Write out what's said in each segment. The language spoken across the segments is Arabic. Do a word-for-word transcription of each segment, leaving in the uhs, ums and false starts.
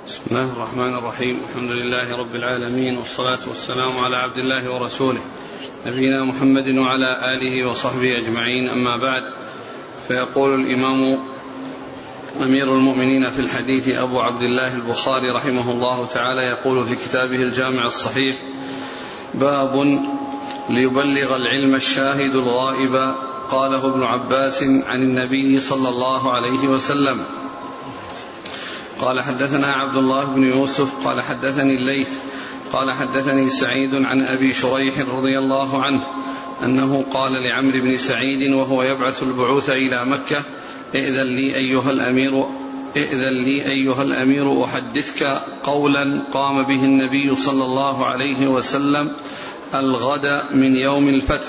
بسم الله الرحمن الرحيم. الحمد لله رب العالمين، والصلاة والسلام على عبد الله ورسوله نبينا محمد وعلى آله وصحبه أجمعين، أما بعد. فيقول الإمام أمير المؤمنين في الحديث أبو عبد الله البخاري رحمه الله تعالى يقول في كتابه الجامع الصحيح: باب ليبلغ العلم الشاهد الغائب. قاله ابن عباس عن النبي صلى الله عليه وسلم. قال: حدثنا عبد الله بن يوسف قال حدثني الليث قال حدثني سعيد عن أبي شريح رضي الله عنه أنه قال لعمرو بن سعيد وهو يبعث البعوث إلى مكة: ائذن لي أيها الأمير ائذن لي أيها الأمير أحدثك قولا قام به النبي صلى الله عليه وسلم الغد من يوم الفتح،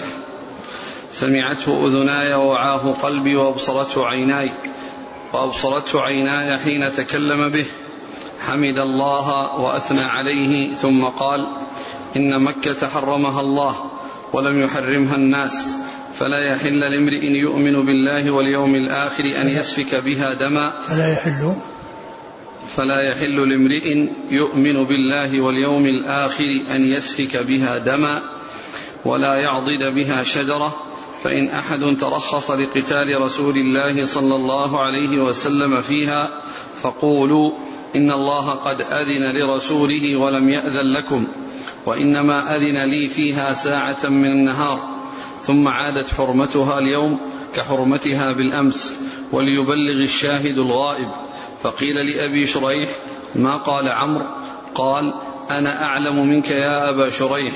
سمعته أذناي ووعاه قلبي وأبصرته عيناي وأبصرته عيناي حين تكلم به، حمد الله وأثنى عليه، ثم قال: إن مكة حرمها الله ولم يحرمها الناس، فلا يحل لامرئ يؤمن بالله واليوم الآخر أن يسفك بها دما فلا يحل فلا يحل لامرئ يؤمن بالله واليوم الآخر أن يسفك بها دما ولا يعضد بها شجرة، فإن أحد ترخص لقتال رسول الله صلى الله عليه وسلم فيها فقولوا إن الله قد أذن لرسوله ولم يأذن لكم، وإنما أذن لي فيها ساعة من النهار، ثم عادت حرمتها اليوم كحرمتها بالأمس، وليبلغ الشاهد الغائب. فقيل لأبي شريح: ما قال عمرو؟ قال: أنا أعلم منك يا أبا شريح،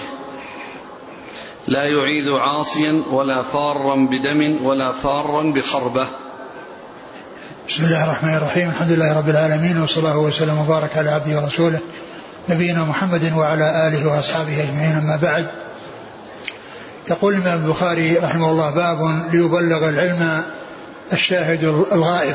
لا يعيذ عاصيا ولا فارا بدم ولا فارا بخربة. بسم الله الرحمن الرحيم. الحمد لله رب العالمين، والصلاة والسلام وبارك على عبده ورسوله نبينا محمد وعلى آله وأصحابه أجمعين، أما بعد. يقول الإمام البخاري رحمه الله: باب ليبلغ العلم الشاهد الغائب.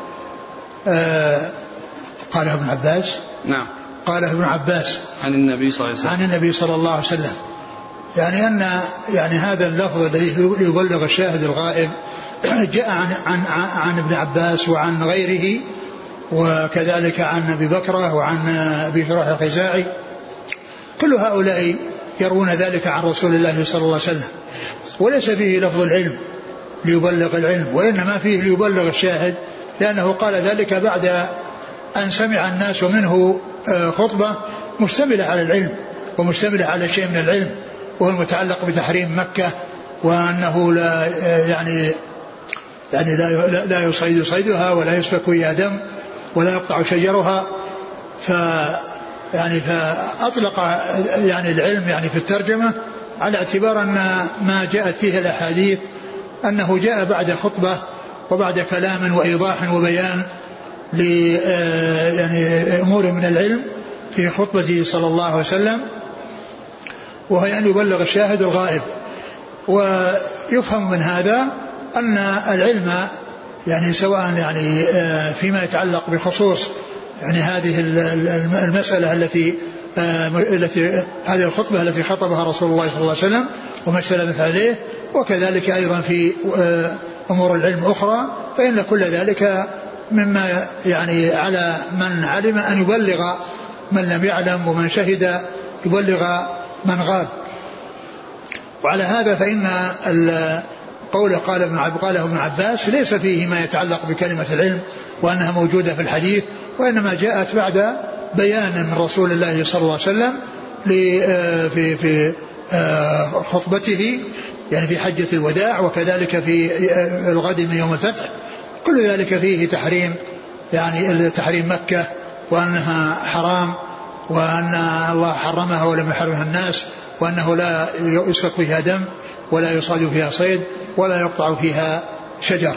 آه قاله ابن عباس. نعم، قاله ابن عباس عن النبي صلى الله عليه وسلم عن النبي صلى الله عليه وسلم، يعني أن يعني هذا اللفظ الذي يبلغ الشاهد الغائب جاء عن, عن, عن ابن عباس وعن غيره، وكذلك عن أبي بكرة وعن أبي شريح الخزاعي، كل هؤلاء يروون ذلك عن رسول الله صلى الله عليه وسلم، وليس فيه لفظ العلم ليبلغ العلم، وإنما فيه ليبلغ الشاهد، لأنه قال ذلك بعد أن سمع الناس منه خطبة مشتملة على العلم ومشتملة على شيء من العلم، وهو المتعلق بتحريم مكة، وأنه لا يعني يعني لا لا يصيد صيدها ولا يسفك فيها دم ولا يقطع شجرها. ف يعني فأطلق يعني العلم يعني في الترجمة على اعتبار أن ما جاءت فيه الأحاديث أنه جاء بعد خطبة وبعد كلام وإيضاح وبيان ل يعني أمور من العلم في خطبته صلى الله عليه وسلم، وهي أن يبلغ الشاهد الغائب. ويفهم من هذا أن العلم يعني سواء يعني فيما يتعلق بخصوص يعني هذه المسألة التي التي هذه الخطبة التي خطبها رسول الله صلى الله عليه وسلم وما اشتملت عليه، وكذلك أيضا في أمور العلم أخرى، فإن كل ذلك مما يعني على من علم أن يبلغ من لم يعلم، ومن شهد يبلغ من غاب. وعلى هذا فإن قول قال ابن قاله ابن عباس ليس فيه ما يتعلق بكلمة العلم وأنها موجودة في الحديث، وإنما جاءت بعد بيان من رسول الله صلى الله عليه وسلم في في خطبته يعني في حجة الوداع، وكذلك في الغد من يوم الفتح. كل ذلك فيه تحريم يعني تحريم مكة، وأنها حرام، وأن الله حرمها ولم يحرمها الناس، وأنه لا يسفك فيها دم ولا يصاد فيها صيد ولا يقطع فيها شجر.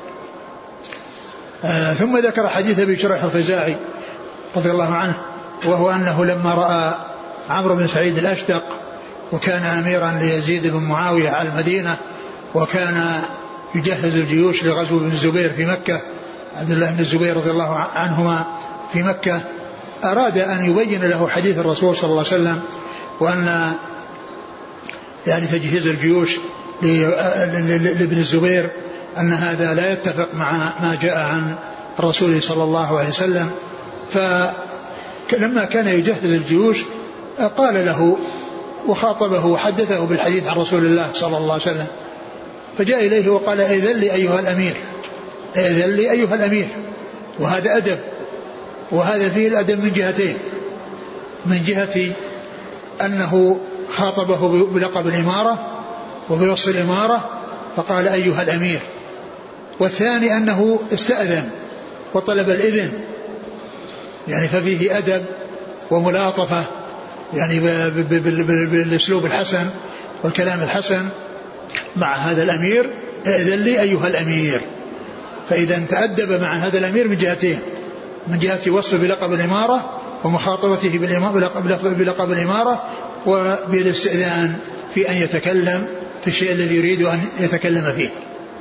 آه ثم ذكر حديث أبي شريح الخزاعي رضي الله عنه، وهو أنه لما رأى عمرو بن سعيد الأشدق وكان أميرا ليزيد بن معاوية على المدينة، وكان يجهز الجيوش لغزو بن الزبير في مكة، عبد الله بن الزبير رضي الله عنهما في مكة، أراد أن يبين له حديث الرسول صلى الله عليه وسلم، وأن يعني تجهيز الجيوش لابن الزبير أن هذا لا يتفق مع ما جاء عن الرسول صلى الله عليه وسلم. لما كان يجهز الجيوش قال له وخاطبه وحدثه بالحديث عن رسول الله صلى الله عليه وسلم، فجاء إليه وقال أذن لي أيها الأمير، أذن لي أيها الأمير. وهذا أدب، وهذا فيه الأدب من جهتين، من جهة أنه خاطبه بلقب الإمارة وبوصف الإمارة فقال أيها الأمير، والثاني أنه استأذن وطلب الإذن، يعني ففيه أدب وملاطفة يعني بالأسلوب الحسن والكلام الحسن مع هذا الأمير. إذن لي أيها الأمير، فإذا تأدب مع هذا الأمير من جهتين، من جهة وصف بلقب الإمارة ومخاطبته بلقب الإمارة وبالاستئذان في أن يتكلم في الشيء الذي يريد أن يتكلم فيه.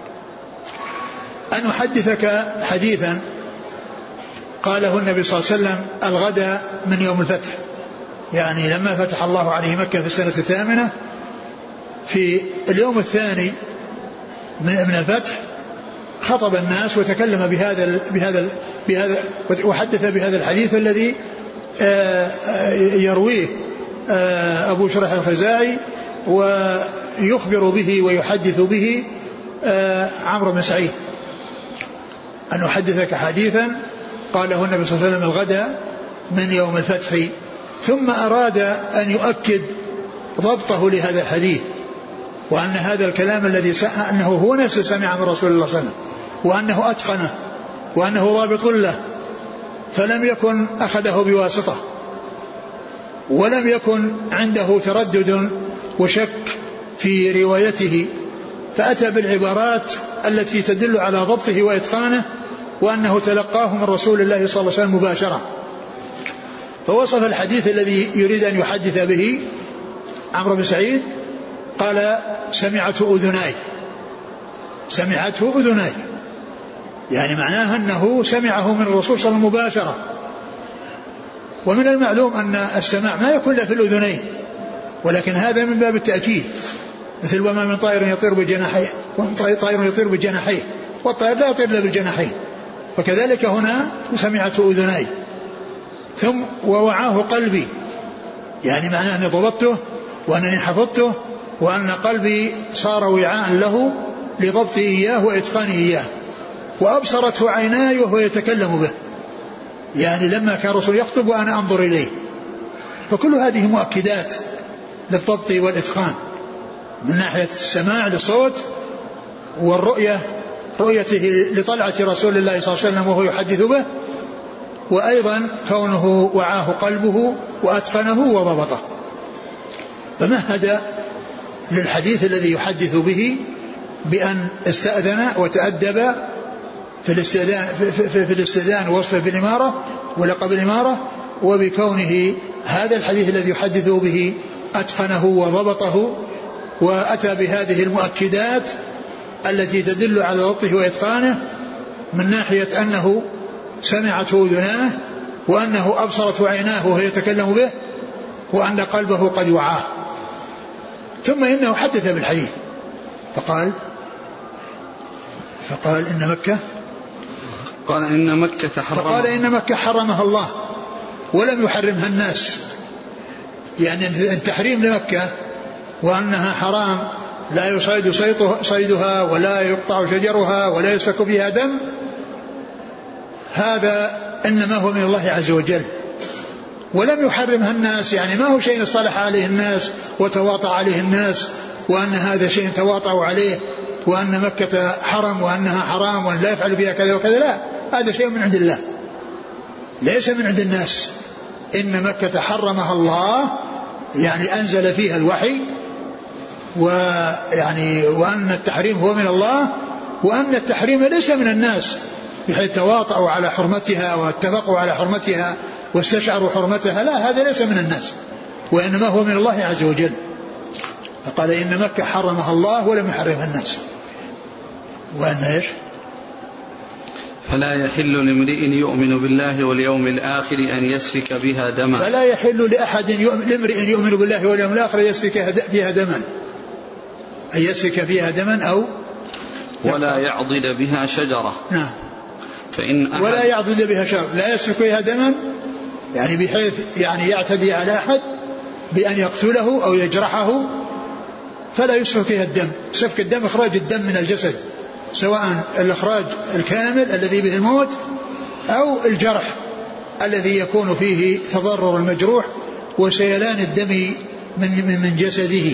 أن أحدثك حديثا قاله النبي صلى الله عليه وسلم الغد من يوم الفتح، يعني لما فتح الله عليه مكة في السنة الثامنة في اليوم الثاني من الفتح خطب الناس وتكلم بهذا بهذا بهذا وحدث بهذا الحديث الذي يرويه أبو شريح الخزاعي ويخبر به ويحدث به عمرو بن سعيد. أن أحدثك حديثا قاله النبي صلى الله عليه وسلم الغد من يوم الفتح، ثم أراد أن يؤكد ضبطه لهذا الحديث، وأن هذا الكلام الذي أنه هو نفسه سمع من رسول الله صلى الله عليه وسلم، وأنه أتقنه، وأنه ضابط له، فلم يكن أخذه بواسطة، ولم يكن عنده تردد وشك في روايته، فأتى بالعبارات التي تدل على ضبطه وإتقانه، وأنه تلقاه من رسول الله صلى الله عليه وسلم مباشرة. فوصف الحديث الذي يريد أن يحدث به عمرو بن سعيد قال سمعته أذناي، سمعته أذناي، يعني معناه أنه سمعه من الرسول صلى الله عليه وسلم مباشرة. ومن المعلوم أن السماع ما يكون له في الأذنين، ولكن هذا من باب التأكيد، مثل وما من طائر يطير بجناحيه، طائر يطير بجناحيه، والطائر لا يطير إلا بالجناحين، فكذلك هنا سمعته أذناي. ثم ووعاه قلبي، يعني معناه أني ضبطته وأنني حفظته، وأن قلبي صار وعاء له لضبطه إياه وإتقانه إياه. وأبصرته عيناي وهو يتكلم به، يعني لما كان الرسول يخطب وأنا أنظر إليه. فكل هذه مؤكدات للضبط والإتقان من ناحية السماع للصوت، والرؤية رؤيته لطلعة رسول الله صلى الله عليه وسلم وهو يحدث به، وأيضا كونه وعاه قلبه وأتقنه وضبطه. فمهد للحديث الذي يحدث به بأن استأذن وتأدب في الاستئذان, في, في, في الاستئذان ووصفه بالإمارة ولقب الإمارة، وبكونه هذا الحديث الذي يحدث به أتقنه وضبطه، وأتى بهذه المؤكدات التي تدل على ضبطه وإتقانه من ناحية أنه سمعته أذناه، وأنه أبصرته عيناه وهو يتكلم به، وأن قلبه قد وعاه. ثم إنه حدث بالحديث فقال فقال إن مكة قال إن مكة حرمها فقال إن مكة حرمها الله ولم يحرمها الناس، يعني التحريم لمكة وأنها حرام لا يصيد صيدها ولا يقطع شجرها ولا يسفك فيها دم، هذا إنما هو من الله عز وجل، ولم يحرمها الناس، يعني ما هو شيء اصطلح عليه الناس وتواطأ عليه الناس وأن هذا شيء تواطأوا عليه وأن مكة حرم وأنها حرام وأن لا يفعل فيها كذا وكذا، لا، هذا شيء من عند الله ليس من عند الناس. إن مكة حرمها الله، يعني أنزل فيها الوحي، ويعني وأن التحريم هو من الله، وأن التحريم ليس من الناس بحيث تواطؤوا على حرمتها واتفقوا على حرمتها واستشعروا حرمتها، لا، هذا ليس من الناس، وإنما هو من الله عز وجل. فقال إن مكة حرمها الله ولم يحرمها الناس. وأن إيش؟ فلا يحل لامرئ يؤمن بالله واليوم الآخر أن يسفك بها دما فلا يحل لأحد لامرئ يؤمن بالله واليوم الآخر يسفك فيها دما، أن يسفك فيها دما أو ولا يعضد بها شجرة. نعم. فإن ولا يعضد بها شجرة، لا يسفك بها دما يعني بحيث يعني يعتدي على أحد بأن يقتله أو يجرحه فلا يسفك فيها الدم. سفك الدم إخراج الدم من الجسد، سواء الإخراج الكامل الذي به الموت أو الجرح الذي يكون فيه تضرر المجروح وسيلان الدم من من جسده.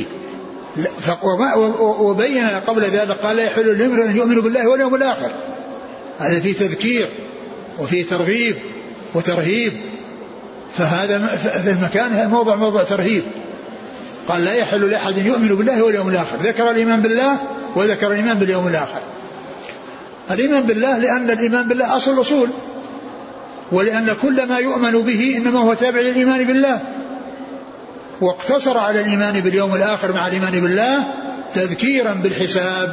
وبين قبل ذلك قال لا يحل لامرئ أن يؤمن بالله واليوم الآخر. هذا فيه تذكير وفيه ترغيب وترهيب، فهذا في المكان موضع موضع ترهيب. قال لا يحل لأحد يؤمن بالله واليوم الآخر، ذكر الإيمان بالله وذكر الإيمان باليوم الآخر. الإيمان بالله لأن الإيمان بالله أصل الأصول، ولأن كل ما يؤمن به إنما هو تابع للإيمان بالله، واقتصر على الإيمان باليوم الآخر مع الإيمان بالله تذكيرا بالحساب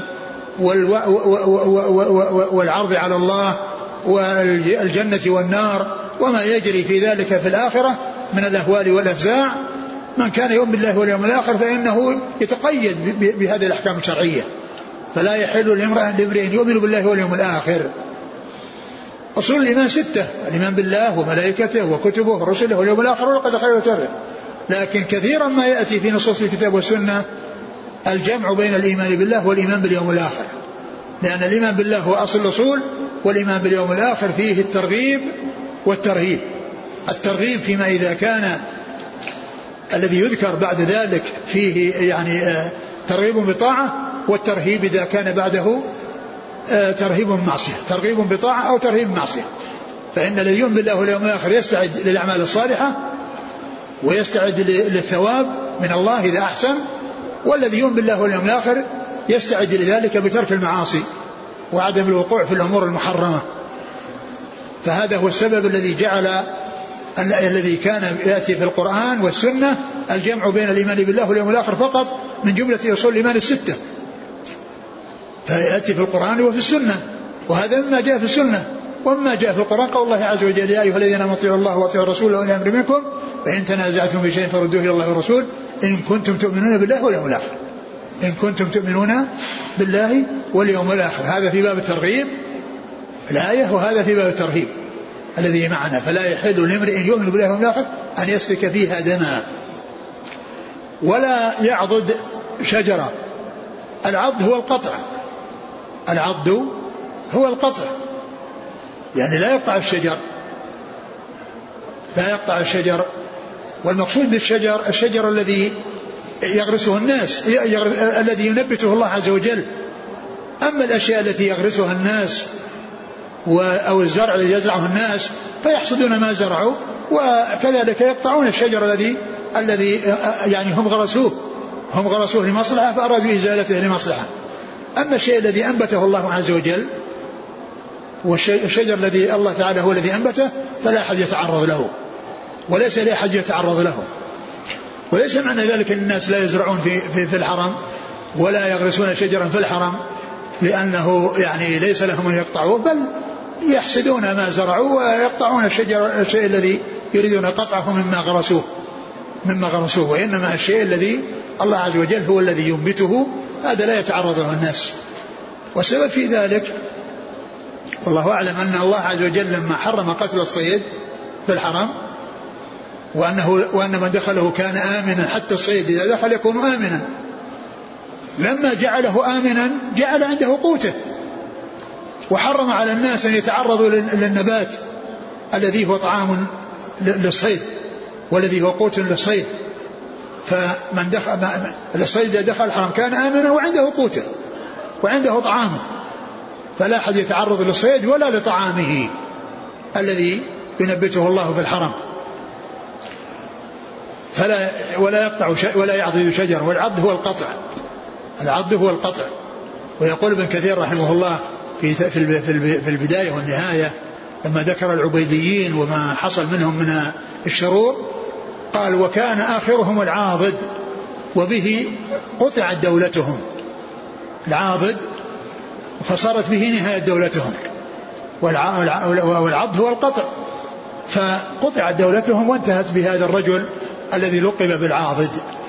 والعرض على الله والجنة والنار وما يجري في ذلك في الآخرة من الأهوال والأفزاع. من كان يؤمن بالله واليوم الآخر فإنه يتقيد بهذه الأحكام الشرعية. فلا يحل لامرئ يؤمن بالله واليوم الآخر. أصول الإيمان ستة: الإيمان بالله وملائكته وكتبه ورسله واليوم الآخر والقدر خيره وشره. لكن كثيرا ما يأتي في نصوص الكتاب والسنة الجمع بين الإيمان بالله والإيمان باليوم الآخر، لأن الإيمان بالله هو أصل الأصول، والإيمان باليوم الآخر فيه الترغيب والترهيب. الترغيب فيما إذا كان الذي يذكر بعد ذلك فيه يعني ترغيب بطاعة، والترهيب إذا كان بعده ترهيب معصية، ترغيب بطاعة أو ترهيب معصية. فإن الذي يؤمن بالله واليوم الآخر يستعد للأعمال الصالحة ويستعد للثواب من الله إذا أحسن، والذي يؤمن بالله واليوم الآخر يستعد لذلك بترك المعاصي وعدم الوقوع في الأمور المحرمة. فهذا هو السبب الذي جعل الذي كان يأتي في القرآن والسنة الجمع بين الإيمان بالله واليوم الآخر فقط من جملة أصول الإيمان الستة، فيأتي في القرآن وفي السنة، وهذا مما جاء في السنة. ومما جاء في القرآن قول الله عز وجل: يا أيها الذين آمنوا اطيعوا الله واطيعوا الرسول وأولي الأمر منكم فإن تنازعتم في شيء فردوه إلى الله والرسول إن كنتم تؤمنون بالله واليوم الآخر. إن كنتم تؤمنون بالله واليوم الآخر، هذا في باب الترغيب الآية، وهذا في باب الترهيب الذي معنا. فلا يحل لامرئ يؤمن بالله واليوم الآخر أن يسفك فيها دما ولا يعضد شجرة. العض هو القطع، العض هو القطع، يعني لا يقطع الشجر، لا يقطع الشجر. والمقصود بالشجر الشجر الذي يغرسه الناس، الذي ينبته الله عز وجل. أما الأشياء التي يغرسها الناس أو الزرع الذي يزرعه الناس فيحصدون ما زرعوا، وكذلك يقطعون الشجر الذي الذي يعني هم غرسوه هم غرسوه لمصلحة فأرادوا إزالته لمصلحة. أما الشيء الذي أنبته الله عز وجل والشجر الذي الله تعالى هو الذي أنبته فلا أحد يتعرض له، وليس لأحد يتعرض له. وليس معنى ذلك أن الناس لا يزرعون في, في, في الحرم ولا يغرسون شجرا في الحرم لأنه يعني ليس لهم أن يقطعوه، بل يحسدون ما زرعوا ويقطعون الشجر الشيء الذي يريدون قطعه مما غرسوه مما غرسوه وإنما الشيء الذي الله عز وجل هو الذي ينبته، هذا لا يتعرض له الناس. والسبب في ذلك والله أعلم أن الله عز وجل لما حرم قتل الصيد في الحرم وأنه وأن من دخله كان آمنا، حتى الصيد إذا دخل يكون آمنا، لما جعله آمنا جعل عنده قوته، وحرم على الناس أن يتعرضوا للنبات الذي هو طعام للصيد والذي هو قوت للصيد. فمن دخل الصيد إذا دخل الحرم كان آمنا وعنده قوته وعنده طعامه، فلا أحد يتعرض للصيد ولا لطعامه الذي ينبته الله في الحرم. فلا ولا يقطع ولا يعضد شجر. والعض هو القطع، العض هو القطع. ويقول ابن كثير رحمه الله في في البداية والنهاية لما ذكر العبيديين وما حصل منهم من الشرور قال: وكان آخرهم العاضد وبه قطعت دولتهم. العاضد فصارت به نهاية دولتهم، والعض هو القطع، فقطعت دولتهم وانتهت بهذا الرجل الذي لقب بالعاضد.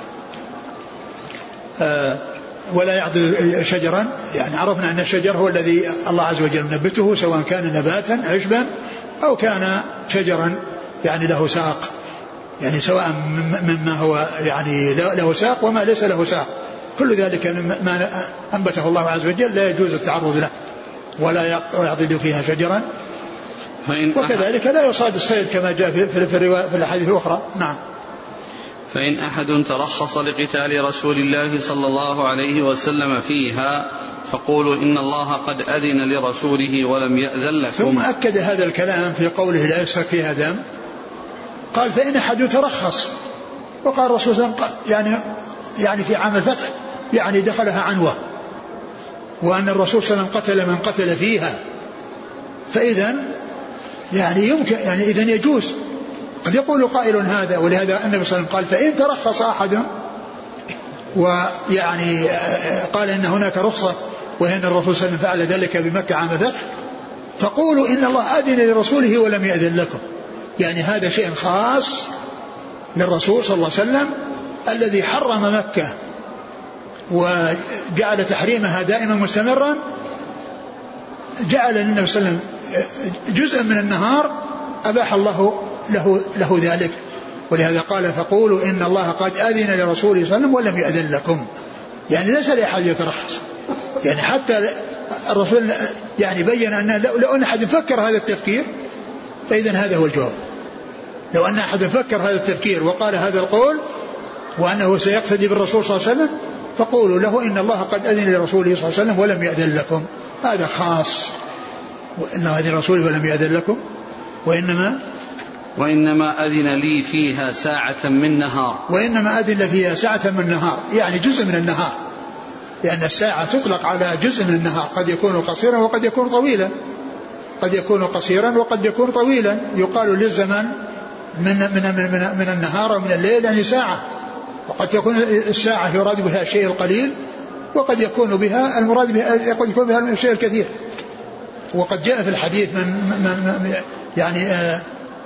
آه ولا يعضد شجرا، يعني عرفنا أن الشجر هو الذي الله عز وجل نبته، سواء كان نباتا عشبا أو كان شجرا يعني له ساق، يعني سواء مما هو يعني له ساق وما ليس له ساق، كل ذلك ما أنبته الله عز وجل لا يجوز التعرض له ولا يعضد فيها شجرا. وكذلك لا يصاد الصيد كما جاء في, في, في, في الأحاديث الأخرى. نعم. فإن أحد ترخص لقتال رسول الله صلى الله عليه وسلم فيها فقولوا إن الله قد أذن لرسوله ولم يأذن لكم. ثم أكد هذا الكلام في قوله لا يسفك فيها دم، قال فإن أحد ترخص، وقال الرسول صلى الله عليه وسلم يعني يعني في عام الفتح يعني دخلها عنوة، وأن الرسول صلى الله عليه وسلم قتل من قتل فيها، فإذا يعني يمكن يعني إذن يجوز. قد يقول قائل هذا، ولهذا النبي صلى الله عليه وسلم قال فإن ترخص أحد، ويعني قال إن هناك رخصة وإن الرسول صلى الله عليه وسلم فعل ذلك بمكة عام الفتح، فقولوا إن الله أذن لرسوله ولم يأذن لكم، يعني هذا شيء خاص للرسول صلى الله عليه وسلم الذي حرم مكة وجعل تحريمها دائما مستمرا، جعل النبي صلى الله عليه وسلم جزءا من النهار أباح الله له, له ذلك، ولهذا قال فقولوا إن الله قد أذن لرسوله صلى الله عليه وسلم ولم يأذن لكم، يعني ليس لأحد يترخص، يعني حتى الرسول يعني بين أن لو أن أحد فكر هذا التفكير فإذا هذا هو الجواب. لو أن أحد فكر هذا التفكير وقال هذا القول وأنه سيقتدي بالرسول صلى الله عليه وسلم فقولوا له إن الله قد أذن لرسوله صلى الله عليه وسلم ولم يأذن لكم، هذا خاص، وإن أذن رسوله ولم يأذن لكم وإنما وإنما أذن لي فيها ساعة من نهار وإنما أذن فيها ساعة من نهار، يعني جزء من النهار، لأن الساعة تطلق على جزء من النهار، قد يكون قصيرا وقد يكون طويلا، قد يكون قصيرا وقد يكون طويلا، يقال للزمن من, من, من, من النهار ومن الليل يعني ساعة، وقد تكون الساعة يراد بها الشيء القليل وقد يكون بها المراد بها قد يكون بها الشيء الكثير. وقد جاء في الحديث من, من, من يعني آآ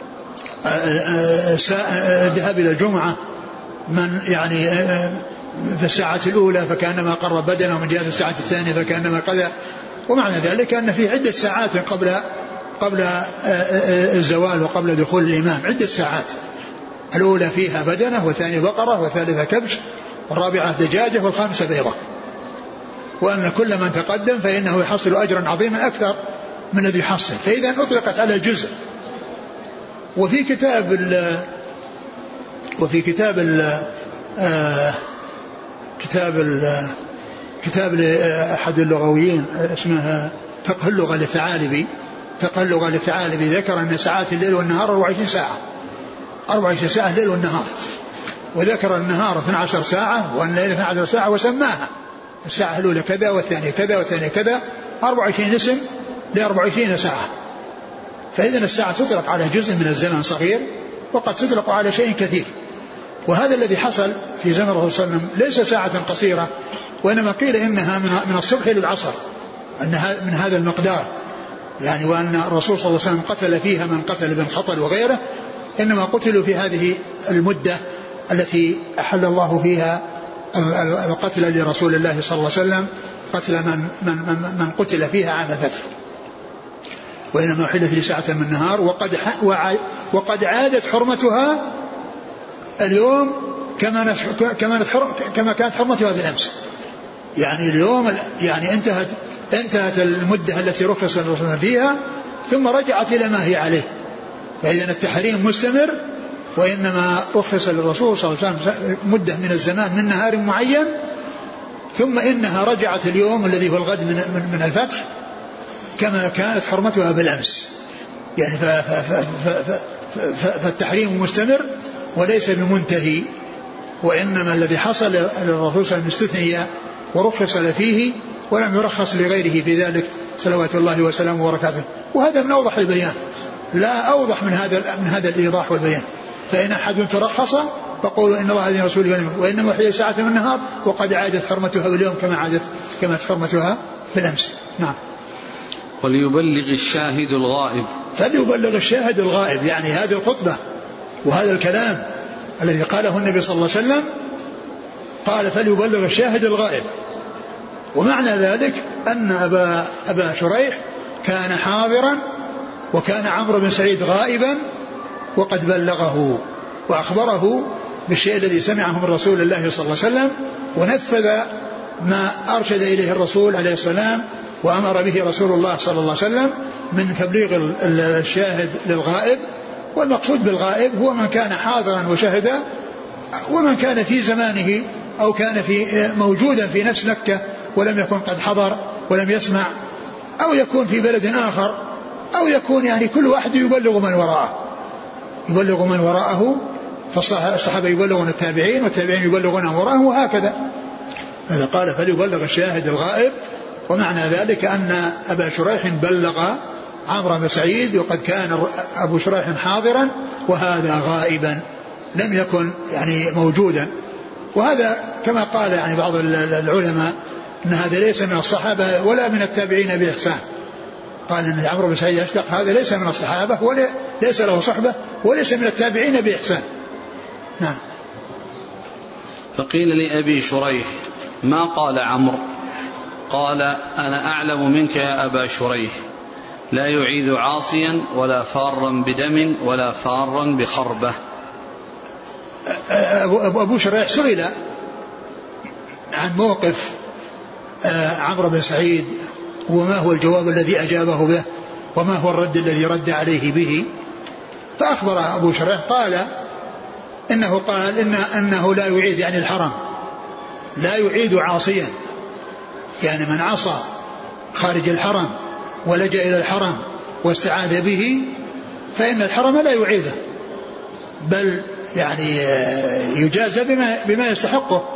آآ ذهب إلى الجمعة من يعني في الساعة الأولى فكأنما قرب بدنه، ومن جاء في الساعة الثانية فكأنما كذا، ومعنى ذلك أن في عدة ساعات قبل قبل الزوال وقبل دخول الإمام، عدة ساعات، الأولى فيها بدنة، والثانية بقرة، والثالثة كبش، والرابعة دجاجة، والخامسة بيضة، وأن كل من تقدم فإنه يحصل أجرا عظيما أكثر من الذي يحصل، فإذا أطلقت على جزء. وفي كتاب ال وفي كتاب ال كتاب ال كتاب لأحد اللغويين اسمه فقه اللغة للثعالبي، فقه اللغة للثعالبي ذكر أن ساعات الليل والنهار أربعة وعشرين ساعة، أربعة وعشرين ساعة الليل والنهار، وذكر النهار اثنتي عشرة ساعة وأن الليل اثنتي عشرة ساعة، وسماها الساعة الأولى كذا والثانية كذا والثانية كذا، أربعة وعشرين اسم لأربعة وعشرين ساعة. فإذا الساعة تطلق على جزء من الزمن صغير وقد تطلق على شيء كثير، وهذا الذي حصل في زمن الرسول صلى الله عليه وسلم ليس ساعة قصيرة، وإنما قيل إنها من الصبح للعصر، أنها من هذا المقدار يعني، وأن الرسول صلى الله عليه وسلم قتل فيها من قتل بن خطل وغيره، إنما قتلوا في هذه المدة التي أحل الله فيها القتل لرسول الله صلى الله عليه وسلم، قتل من, من, من, من قتل فيها عام الفتح، وإنما أحلت لي ساعة من النهار، وقد, وقد عادت حرمتها اليوم كما, كما, كما كانت حرمتها بالأمس، يعني اليوم يعني انتهت, انتهت المدة التي رخص الرسول فيها ثم رجعت إلى ما هي عليه، فإذا التحريم مستمر، وإنما رخص للرسول صلى الله عليه وسلم مدة من الزمان من نهار معين، ثم إنها رجعت اليوم الذي هو الغد من, من الفتح كما كانت حرمتها بالأمس، يعني فالتحريم مستمر وليس بمنتهي، وإنما الذي حصل للرسول صلى الله عليه وسلم استثني ورخص فيه ولم يرخص لغيره في ذلك صلوات الله وسلامه وبركاته. وهذا من أوضح البيان، لا أوضح من هذا من هذا الإيضاح والبيان. فإن أحد ترخص فقولوا إن الله أذن رسوله، وإنما حي ساعة من النهار وقد عادت حرمتها باليوم كما عادت كما حرمتها بالأمس. نعم. وليبلغ الشاهد الغائب، فليبلغ الشاهد الغائب، يعني هذه الخطبة وهذا الكلام الذي قاله النبي صلى الله عليه وسلم، قال فليبلغ الشاهد الغائب، ومعنى ذلك أن أبا, أبا شريح كان حاضرا، وكان عمرو بن سعيد غائبا، وقد بلغه وأخبره بالشيء الذي سمعه من رسول الله صلى الله عليه وسلم، ونفذ ما أرشد إليه الرسول عليه السلام وأمر به رسول الله صلى الله عليه وسلم من تبليغ الشاهد للغائب. والمقصود بالغائب هو من كان حاضرا وشهد، ومن كان في زمانه أو كان في موجودا في نفس مكة ولم يكن قد حضر ولم يسمع، أو يكون في بلد آخر، أو يكون يعني كل واحد يبلغ من وراءه يبلغ من وراءه فالصحابة يبلغون التابعين والتابعين يبلغون من وراءه، وهكذا. هذا قال فليبلغ الشاهد الغائب، ومعنى ذلك أن أبا شريح بلغ عمرو بن سعيد، وقد كان أبو شريح حاضرا وهذا غائبا لم يكن يعني موجودا. وهذا كما قال يعني بعض العلماء أن هذا ليس من الصحابة ولا من التابعين بإحسان. قال أن عمرو بن سعيد أشتق هذا ليس من الصحابة وليس له صحبة وليس من التابعين بإحسان. نعم. فقيل لأبي شريح ما قال عمرو؟ قال أنا أعلم منك يا أبا شريح، لا يعيد عاصيا ولا فارا بدم ولا فارا بخربة. أبو شريح سئل عن موقف عمرو بن سعيد وما هو الجواب الذي أجابه به وما هو الرد الذي رد عليه به، فأخبر أبو شريح قال إنه قال إن أنه لا يعيد يعني الحرم، لا يعيد عاصيا، يعني من عصى خارج الحرم ولجأ إلى الحرم واستعاذ به فإن الحرم لا يعيده، بل يعني يجازى بما, بما يستحقه.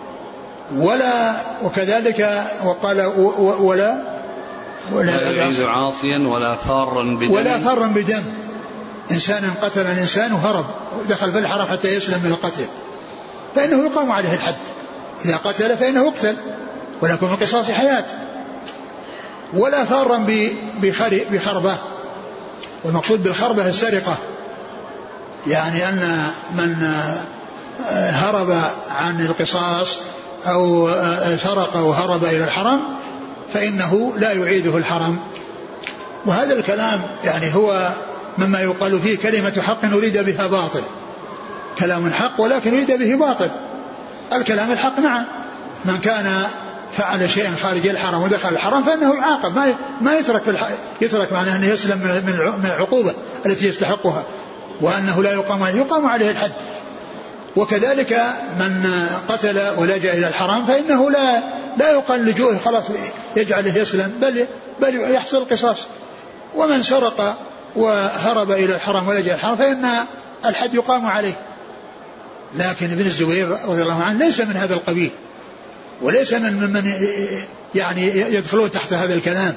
ولا وكذلك وقال ولا ولا يعيد عاصيا ولا فارا بدم ولا فارا بدم. إنسانا قتل الإنسان وهرب ودخل في الحرم حتى يسلم من القتل فإنه يقام عليه الحد، إذا قتل فإنه يقتل ولكن من قصاص حياة. ولا فارا بخربة، والمقصود بالخربة السرقة، يعني أن من هرب عن القصاص أو سرق وهرب إلى الحرم فإنه لا يعيده الحرم. وهذا الكلام يعني هو مما يقال فيه كلمة حق أريد بها باطل، كلام حق ولكن أريد به باطل. الكلام الحق نعم، من كان فعل شيئا خارج الحرم ودخل الحرم فإنه يعاقب، ما ما يترك في الح... يترك معناه أنه يسلم من العقوبة التي يستحقها، وأنه لا يقام عليه يقام عليه الحد. وكذلك من قتل ولجأ إلى الحرام فإنه لا لا يقال لجوءه خلاص يجعله يسلم، بل بل يحصل القصاص. ومن سرق وهرب إلى الحرم ولجأ إلى الحرام فإن الحد يقام عليه. لكن ابن الزبير رضي الله عنه ليس من هذا القبيل، وليس من من يعني يدخلون تحت هذا الكلام،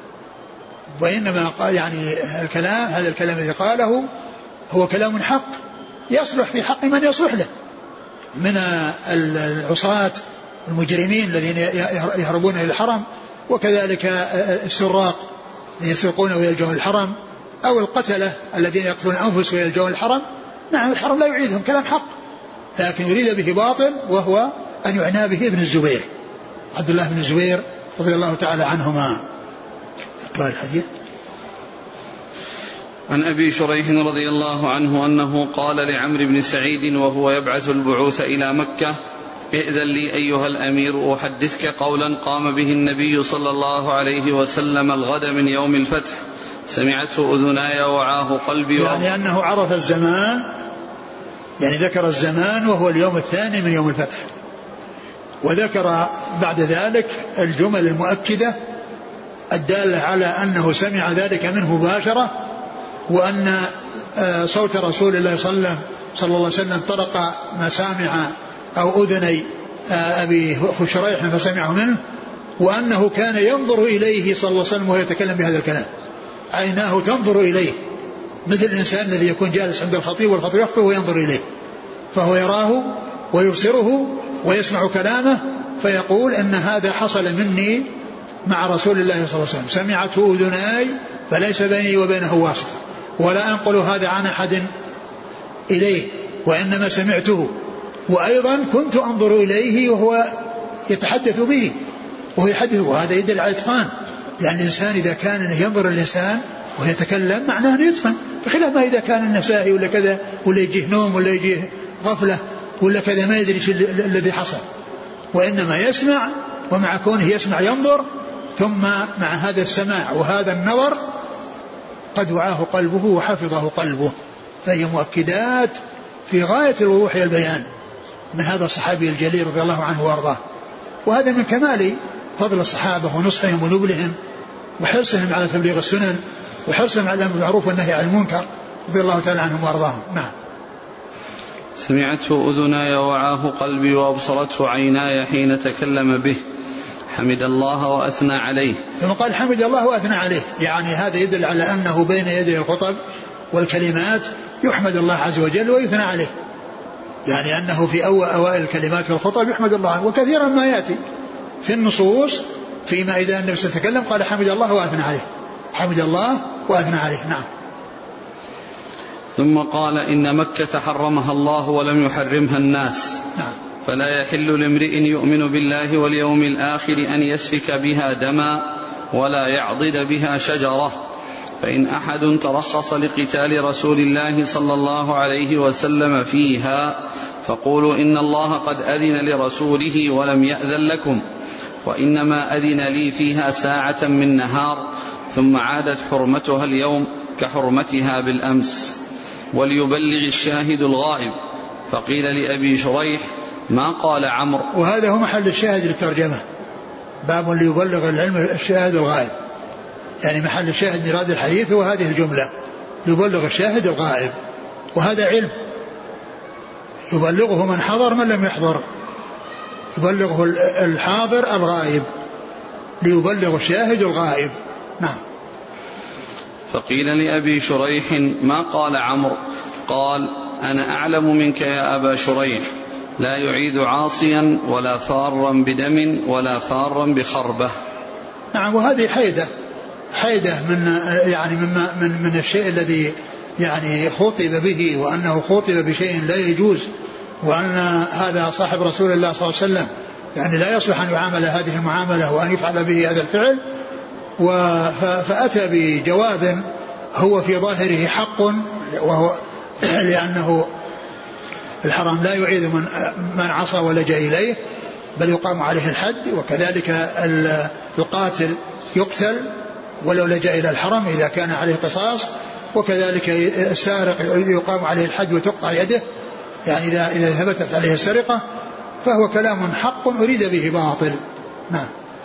وإنما يعني الكلام هذا الكلام الذي قاله هو كلام حق يصلح في حق من يصلح له من العصاة المجرمين الذين يهربون إلى الحرم، وكذلك السراق يسرقون ويلجون الحرم، أو القتلة الذين يقتلون أنفسهم ويلجون الحرم. نعم الحرم لا يعيدهم، كلام حق، لكن يريد به باطل، وهو أن يعنى به ابن الزبير عبد الله بن الزبير رضي الله تعالى عنهما. اقرأ الحديث. عن أبي شريح رضي الله عنه أنه قال لعمرو بن سعيد وهو يبعث البعوث إلى مكة: ائذن لي أيها الأمير أحدثك قولا قام به النبي صلى الله عليه وسلم الغد من يوم الفتح، سمعته أذناي ووعاه قلبي. يعني أنه عرف الزمان، يعني ذكر الزمان وهو اليوم الثاني من يوم الفتح، وذكر بعد ذلك الجمل المؤكدة الدالة على أنه سمع ذلك منه مباشرة، وأن صوت رسول الله صلى الله عليه وسلم طرق مسامع أو أذني أبي شريح فسمعه منه، وأنه كان ينظر إليه صلى الله عليه وسلم وهو يتكلم بهذا الكلام، عيناه تنظر إليه مثل الإنسان الذي يكون جالس عند الخطيب والخطيب يخطب وينظر إليه، فهو يراه ويبصره ويسمع كلامه، فيقول أن هذا حصل مني مع رسول الله صلى الله عليه وسلم، سمعته أذناي فليس بيني وبينه واسطة، ولا أنقل هذا عن أحد إليه، وإنما سمعته، وأيضا كنت أنظر إليه وهو يتحدث به وهو يحدث. وهذا يدل على الإتقان، يعني الإنسان إذا كان ينظر الإنسان ويتكلم معناه أنه يتقن، بخلاف ما إذا كان النسائي ولا كذا ولا يجيه نوم ولا يجيه غفلة ولا كذا ما يدري ايش الذي حصل، وإنما يسمع، ومع كونه يسمع ينظر، ثم مع هذا السماع وهذا النظر قد وعاه قلبه وحفظه قلبه، فهي مؤكدات في غاية الوضوح والبيان من هذا الصحابي الجليل رضي الله عنه وارضاه. وهذا من كمال فضل الصحابة ونصحهم ونبلهم وحرصهم على تبليغ السنن وحرصهم على الأمر بالمعروف والنهي عن المنكر رضي الله تعالى عنهم وارضاهم. نعم. سمعته أذناي ووعاه قلبي وأبصرته عيناي حين تكلم به، حمد الله وأثنى عليه. ثم قال حمد الله وأثنى عليه، يعني هذا يدل على أنه بين يدي الخطب والكلمات يحمد الله عز وجل ويثنى عليه، يعني أنه في أوائل الكلمات والخطب يحمد الله عنه. وكثيرا ما يأتي في النصوص فيما إذا النبي تكلم قال حمد الله وأثنى عليه، حمد الله وأثنى عليه. نعم. ثم قال إن مكة حرمها الله ولم يحرمها الناس. نعم. فلا يحل لامرئ يؤمن بالله واليوم الآخر أن يسفك بها دما ولا يعضد بها شجرة. فإن أحد ترخص لقتال رسول الله صلى الله عليه وسلم فيها فقولوا إن الله قد أذن لرسوله ولم يأذن لكم، وإنما أذن لي فيها ساعة من نهار ثم عادت حرمتها اليوم كحرمتها بالأمس، وليبلغ الشاهد الغائب. فقيل لأبي شريح ما قال عمرو. وهذا هو محل الشاهد للترجمة، باب ليبلغ العلم الشاهد الغائب، يعني محل الشاهد مراد الحديث وهذه الجملة يبلغ الشاهد الغائب، وهذا علم يبلغه من حضر من لم يحضر، يبلغه الحاضر الغائب، ليبلغ الشاهد الغائب. نعم. فقيل لأبي شريح ما قال عمرو؟ قال أنا أعلم منك يا أبا شريح، لا يعيد عاصيا ولا فارا بدم ولا فارا بخربة. نعم. وهذه حيدة حيدة من يعني مما من من الشيء الذي يعني خطب به، وأنه خطب بشيء لا يجوز، وأن هذا صاحب رسول الله صلى الله عليه وسلم يعني لا يصلح أن يعامل هذه المعاملة وأن يفعل به هذا الفعل. فأتى بجواب هو في ظاهره حق، وهو لأنه الحرام لا يعيد من من عصى ولجأ إليه، بل يقام عليه الحد، وكذلك القاتل يقتل ولو لجأ إلى الحرم إذا كان عليه قصاص، وكذلك السارق يقام عليه الحد وتقطع يده، يعني إذا إذا ثبتت عليه السرقة، فهو كلام حق أريد به باطل. نعم.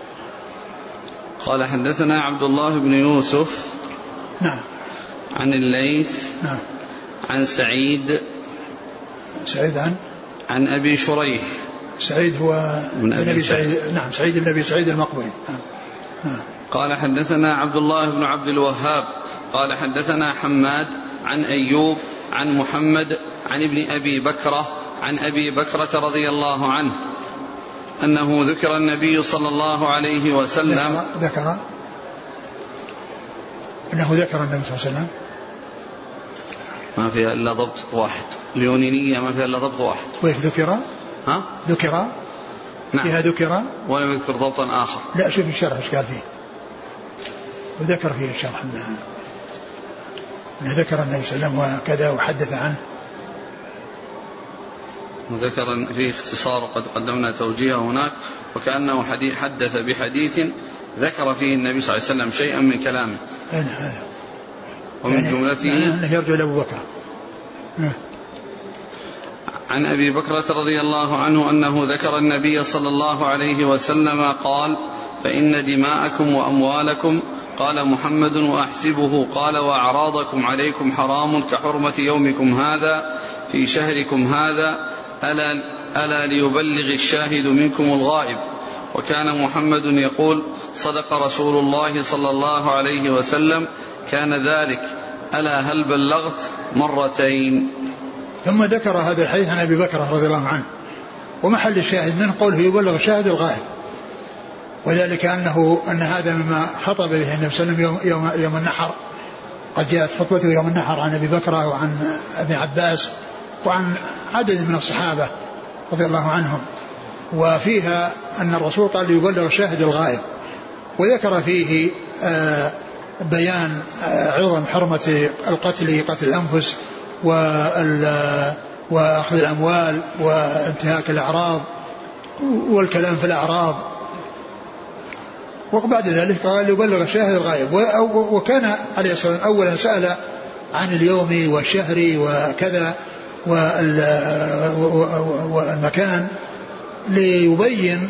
قال حدثنا عبد الله بن يوسف. نعم. عن الليث. نعم. عن سعيد. سعيد عن عن أبي شريح. سعيد هو بن أبي سعيد. سعيد. نعم. سعيد بن أبي سعيد المقبري. نعم. نعم. قال حدثنا عبد الله بن عبد الوهاب قال حدثنا حماد عن أيوب عن محمد عن ابن أبي بكرة عن أبي بكرة رضي الله عنه أنه ذكر النبي صلى الله عليه وسلم ذكر, ذكر أنه ذكر النبي صلى الله عليه وسلم ما فيها إلا ضبط واحد، اليونينية ما فيها إلا ضبط واحد. وإيش ذكر؟ ها؟ ذكر؟ نعم. فيها ذكر ولم يذكر ضبطا آخر. لا شوف الشرح ايش قال فيه، وذكر فيه الشرح أنه ذكر النبي صلى الله عليه وسلم وكذا وحدث عنه، وذكر فيه اختصار قد قدمنا توجيهه هناك، وكأنه حديث حدث بحديث ذكر فيه النبي صلى الله عليه وسلم شيئا من كلامه. أنا ومن يعني جملته يعني أنه يرجع لأبو بكر. عن أبي بكرة رضي الله عنه أنه ذكر النبي صلى الله عليه وسلم قال فإن دماءكم وأموالكم، قال محمد وأحسبه قال وأعراضكم عليكم حرام كحرمة يومكم هذا في شهركم هذا، ألا, ألا ليبلغ الشاهد منكم الغائب. وكان محمد يقول صدق رسول الله صلى الله عليه وسلم كان ذلك، ألا هل بلغت مرتين. ثم ذكر هذا الحديث عن أبي بكر رضي الله عنه، ومحل الشاهد منه قوله يبلغ الشاهد الغائب، وذلك أنه أن هذا مما خطب به النبي صلى الله عليه وسلم يوم, يوم النحر. قد جاءت خطبته يوم النحر عن أبي بكر وعن ابن عباس وعن عدد من الصحابة رضي الله عنهم، وفيها أن الرسول قال يبلغ الشاهد الغائب، وذكر فيه آآ بيان عظم حرمة القتل قتل الأنفس وأخذ الأموال وانتهاك الأعراض والكلام في الأعراض. وبعد ذلك قال يبلغ الشاهد الغائب. وكان عليه الصلاة والسلام أولا سأل عن اليوم والشهر وكذا والمكان ليبين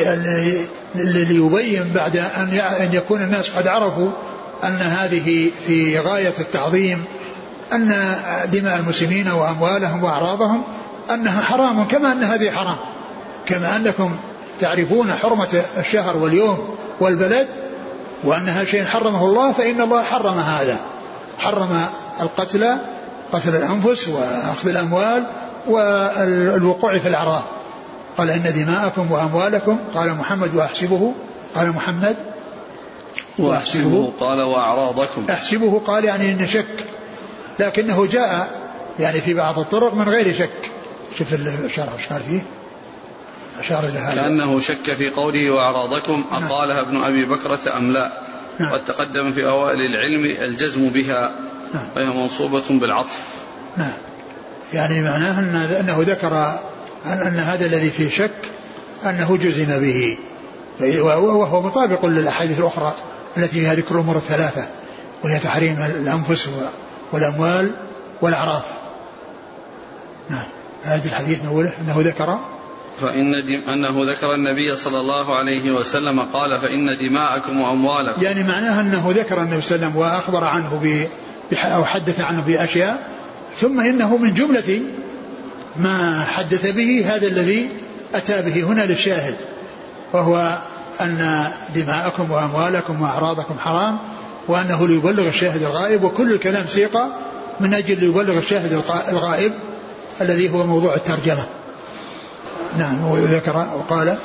ليبين بعد أن يكون الناس قد عرفوا أن هذه في غاية التعظيم، أن دماء المسلمين وأموالهم وأعراضهم أنها حرام كما أن هذه حرام، كما أنكم تعرفون حرمة الشهر واليوم والبلد وأنها شيء حرمه الله، فإن الله حرم هذا، حرم القتل قتل الأنفس وأخذ الأموال والوقوع في الأعراض. قال إن دماءكم وأموالكم، قال محمد وأحسبه، قال محمد وأحسبه، قال وأعراضكم. أحسبه قال يعني إن شك، لكنه جاء يعني في بعض الطرق من غير شك. شوف الشرح ايش قال فيه، أشار إلى هذا كأنه شك في قوله وأعراضكم أقالها ابن أبي بكرة أم لا. نعم. قد تقدم في أوائل العلم الجزم بها. نعم. وهي منصوبة بالعطف. نعم. يعني معناه أنه ذكر أن هذا الذي فيه شك أنه جزم به، وهو مطابق للأحاديث الأخرى التي فيها ذكر الأمور الثلاثة، وهي تحريم الأنفس والأموال والأعراض. نعم. هذا الحديث نقوله أنه ذكر فإن أنه ذكر النبي صلى الله عليه وسلم قال فإن دماءكم وأموالكم، يعني معناه أنه ذكر النبي صلى الله عليه وسلم وأخبر عنه ب أو حدث عنه بأشياء، ثم إنه من جملة ما حدث به هذا الذي أتى به هنا للشاهد، وهو أن دماءكم وأموالكم وأعراضكم حرام، وأنه ليبلغ الشاهد الغائب، وكل الكلام سيقى من أجل ليبلغ الشاهد الغائب الذي هو موضوع الترجمة. نعم. وذكر وقال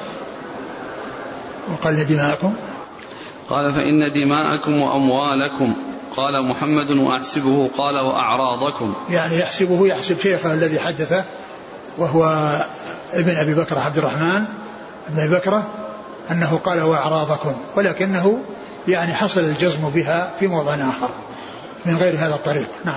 وقال دماءكم، قال فإن دماءكم وأموالكم، قال محمد وأحسبه، قال وأعراضكم. يعني يحسبه يحسب شيخه الذي حدثه وهو ابن أبي بكر عبد الرحمن ابن أبي بكر أنه قال وأعراضكم، ولكنه يعني حصل الجزم بها في موضع آخر من غير هذا الطريق. نعم.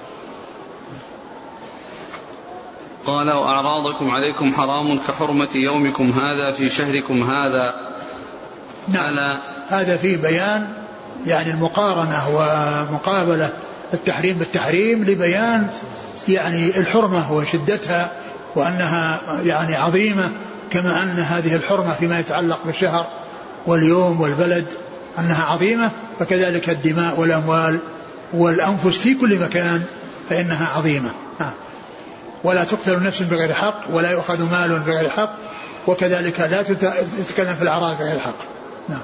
قال وأعراضكم عليكم حرام كحرمة يومكم هذا في شهركم هذا. نعم. هذا فيه بيان يعني المقارنة ومقابلة التحريم بالتحريم لبيان يعني الحرمة وشدتها، وأنها يعني عظيمة، كما أن هذه الحرمة فيما يتعلق بالشهر واليوم والبلد أنها عظيمة، فكذلك الدماء والأموال والأنفس في كل مكان فإنها عظيمة. نعم. ولا تقتل نفس بغير حق، ولا يؤخذ مال بغير حق، وكذلك لا تتكلم في الأعراض بغير حق. نعم.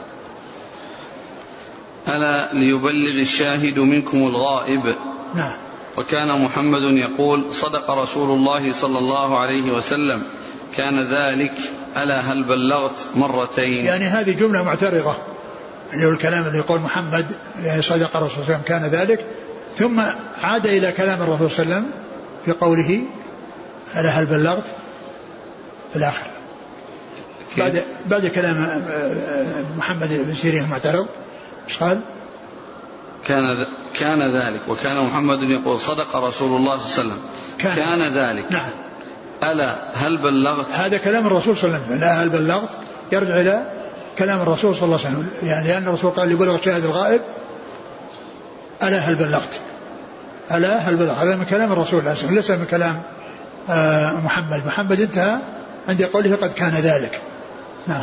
ألا ليبلغ الشاهد منكم الغائب. نعم. وكان محمد يقول صدق رسول الله صلى الله عليه وسلم كان ذلك ألا هل بلغت مرتين. يعني هذه جملة معترضة، اللي هو الكلام اللي يقول محمد يعني صدق رسول الله صلى الله عليه وسلم كان ذلك، ثم عاد إلى كلام الرسول صلى الله عليه وسلم في قوله ألا هل بلغت في الآخر بعد, بعد كلام محمد بن سيرين المعترض. ايش قال؟ كان كان ذلك وكان محمد يقول صدق رسول الله صلى الله عليه وسلم كان, كان ذلك. نعم. ألا هل بلغت، هذا كلام الرسول صلى الله عليه وسلم. لا هل بلغت يرجع إلى كلام الرسول صلى الله عليه وسلم، يعني لأن الرسول قال يبلغ الشاهد الغائب ألا هل بلغت، ألا هل بلغت، هذا من كلام الرسول ليس من كلام محمد. محمد انتهى عند قوله قد كان ذلك. نعم.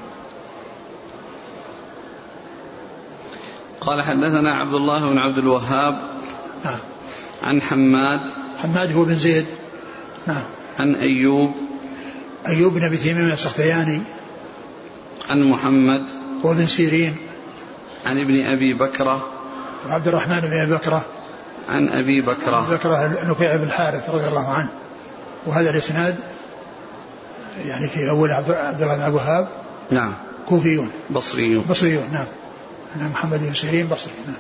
قال حدثنا عبد الله بن عبد الوهاب. نعم. عن حماد حماد هو بن زيد. نعم. عن أيوب أيوب بن أبي تميم السختياني. عن محمد هو بن سيرين. عن ابن أبي بكرة عبد الرحمن بن أبي بكرة. عن أبي بكرة أبي بكرة نفيع بن الحارث رضي الله عنه. وهذا الإسناد يعني في أول عبد الله بن أبي وهاب. نعم. كوفيون بصريون بصريون. نعم. أنا محمد بن سيرين بصري. نعم.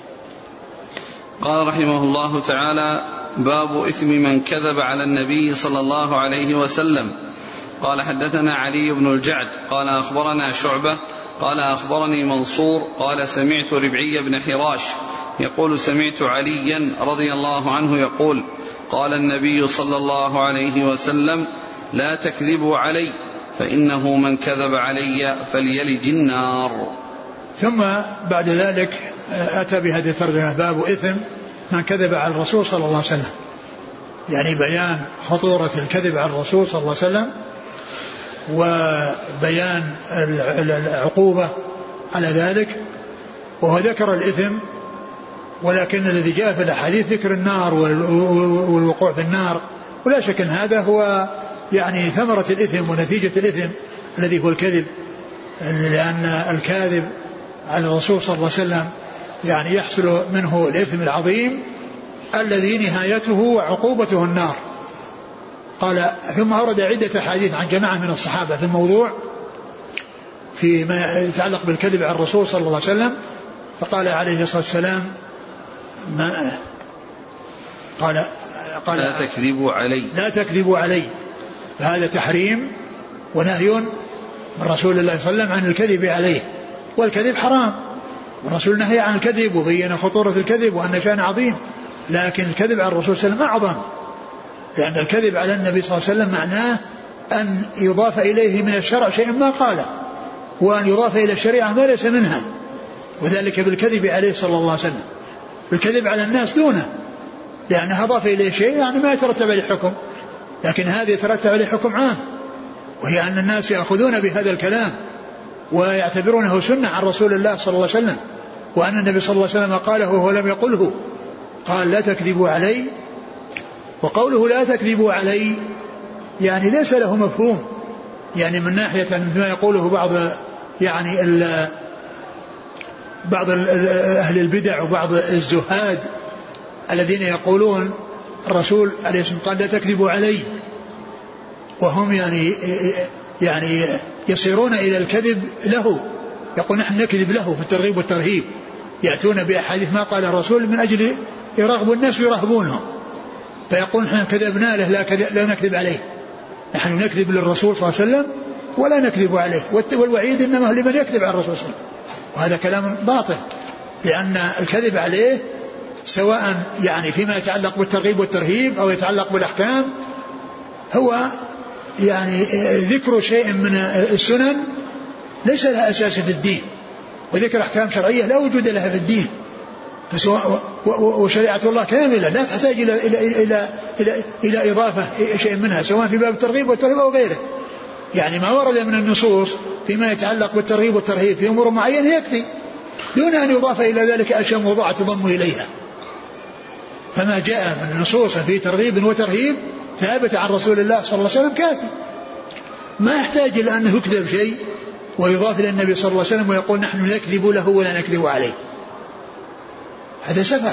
قال رحمه الله تعالى باب إثم من كذب على النبي صلى الله عليه وسلم. قال حدثنا علي بن الجعد قال أخبرنا شعبة قال أخبرني منصور قال سمعت ربعي بن حراش يقول سمعت عليا رضي الله عنه يقول قال النبي صلى الله عليه وسلم لا تكذبوا علي فإنه من كذب علي فليلج النار. ثم بعد ذلك أتى بهذه الترجمة باب إثم من كذب على الرسول صلى الله عليه وسلم، يعني بيان خطورة الكذب على الرسول صلى الله عليه وسلم وبيان العقوبة على ذلك. وهو ذكر الإثم، ولكن الذي جاء في الأحاديث ذكر النار والوقوع في النار، ولا شك أن هذا هو يعني ثمرة الإثم ونتيجة الإثم الذي هو الكذب، لأن الكاذب على الرسول صلى الله عليه وسلم يعني يحصل منه الإثم العظيم الذي نهايته وعقوبته النار. قال ثم أورد عدة حديث عن جماعة من الصحابة في الموضوع فيما يتعلق بالكذب على الرسول صلى الله عليه وسلم، فقال عليه الصلاة والسلام ما قال قال لا تكذبوا علي لا تكذبوا علي، فهذا تحريم ونهي من رسول الله صلى الله عليه وسلم عن الكذب عليه، والكذب حرام، والرسول نهي عن الكذب وبين خطورة الكذب وأن شأنه عظيم، لكن الكذب على الرسول صلى الله عليه وسلم أعظم، لأن الكذب على النبي صلى الله عليه وسلم معناه أن يضاف إليه من الشرع شيء ما قاله، وأن يضاف إلى الشريعة ما ليس منها، وذلك بالكذب عليه صلى الله عليه وسلم. الكذب على الناس دونه، لأنها أضاف إليه شيء يعني ما يترتب عليه حكم، لكن هذه يترتب عليه حكم عام، وهي أن الناس يأخذون بهذا الكلام ويعتبرونه سنة عن رسول الله صلى الله عليه وسلم، وأن النبي صلى الله عليه وسلم قاله وهو لم يقله، قال لا تكذبوا علي. وقوله لا تكذبوا علي يعني ليس له مفهوم، يعني من ناحية مثل ما يقوله بعض يعني ال بعض أهل البدع وبعض الزهاد الذين يقولون الرسول عليه الصلاة والسلام قال لا تكذبوا علي، وهم يعني يعني يصيرون إلى الكذب له، يقول نحن نكذب له في الترغيب والترهيب، يأتون بأحاديث ما قال الرسول من أجل يرغبوا الناس ويرهبونهم، فيقول نحن كذبنا له لا, لا نكذب عليه، نحن نكذب للرسول صلى الله عليه وسلم ولا نكذب عليه، والوعيد إنما هو لمن يكذب على الرسول صلى الله عليه وسلم، وهذا كلام باطل، لأن الكذب عليه سواء يعني فيما يتعلق بالترغيب والترهيب أو يتعلق بالأحكام هو يعني ذكر شيء من السنن ليس لها أساس في الدين، وذكر أحكام شرعية لا وجود لها في الدين، وشريعة الله كاملة لا تحتاج إلى, إلى, إلى, إلى, إلى إضافة شيء منها سواء في باب الترغيب والترهيب أو غيره. يعني ما ورد من النصوص فيما يتعلق بالترغيب والترهيب في أمور معينة يكفي دون أن يضاف إلى ذلك أشياء موضوعة تضم إليها. فما جاء من النصوص في ترغيب وترهيب ثابت عن رسول الله صلى الله عليه وسلم كافي، ما يحتاج إلى أنه يكذب شيء ويضاف إلى النبي صلى الله عليه وسلم ويقول نحن نكذب له ولا نكذب عليه، هذا سفه،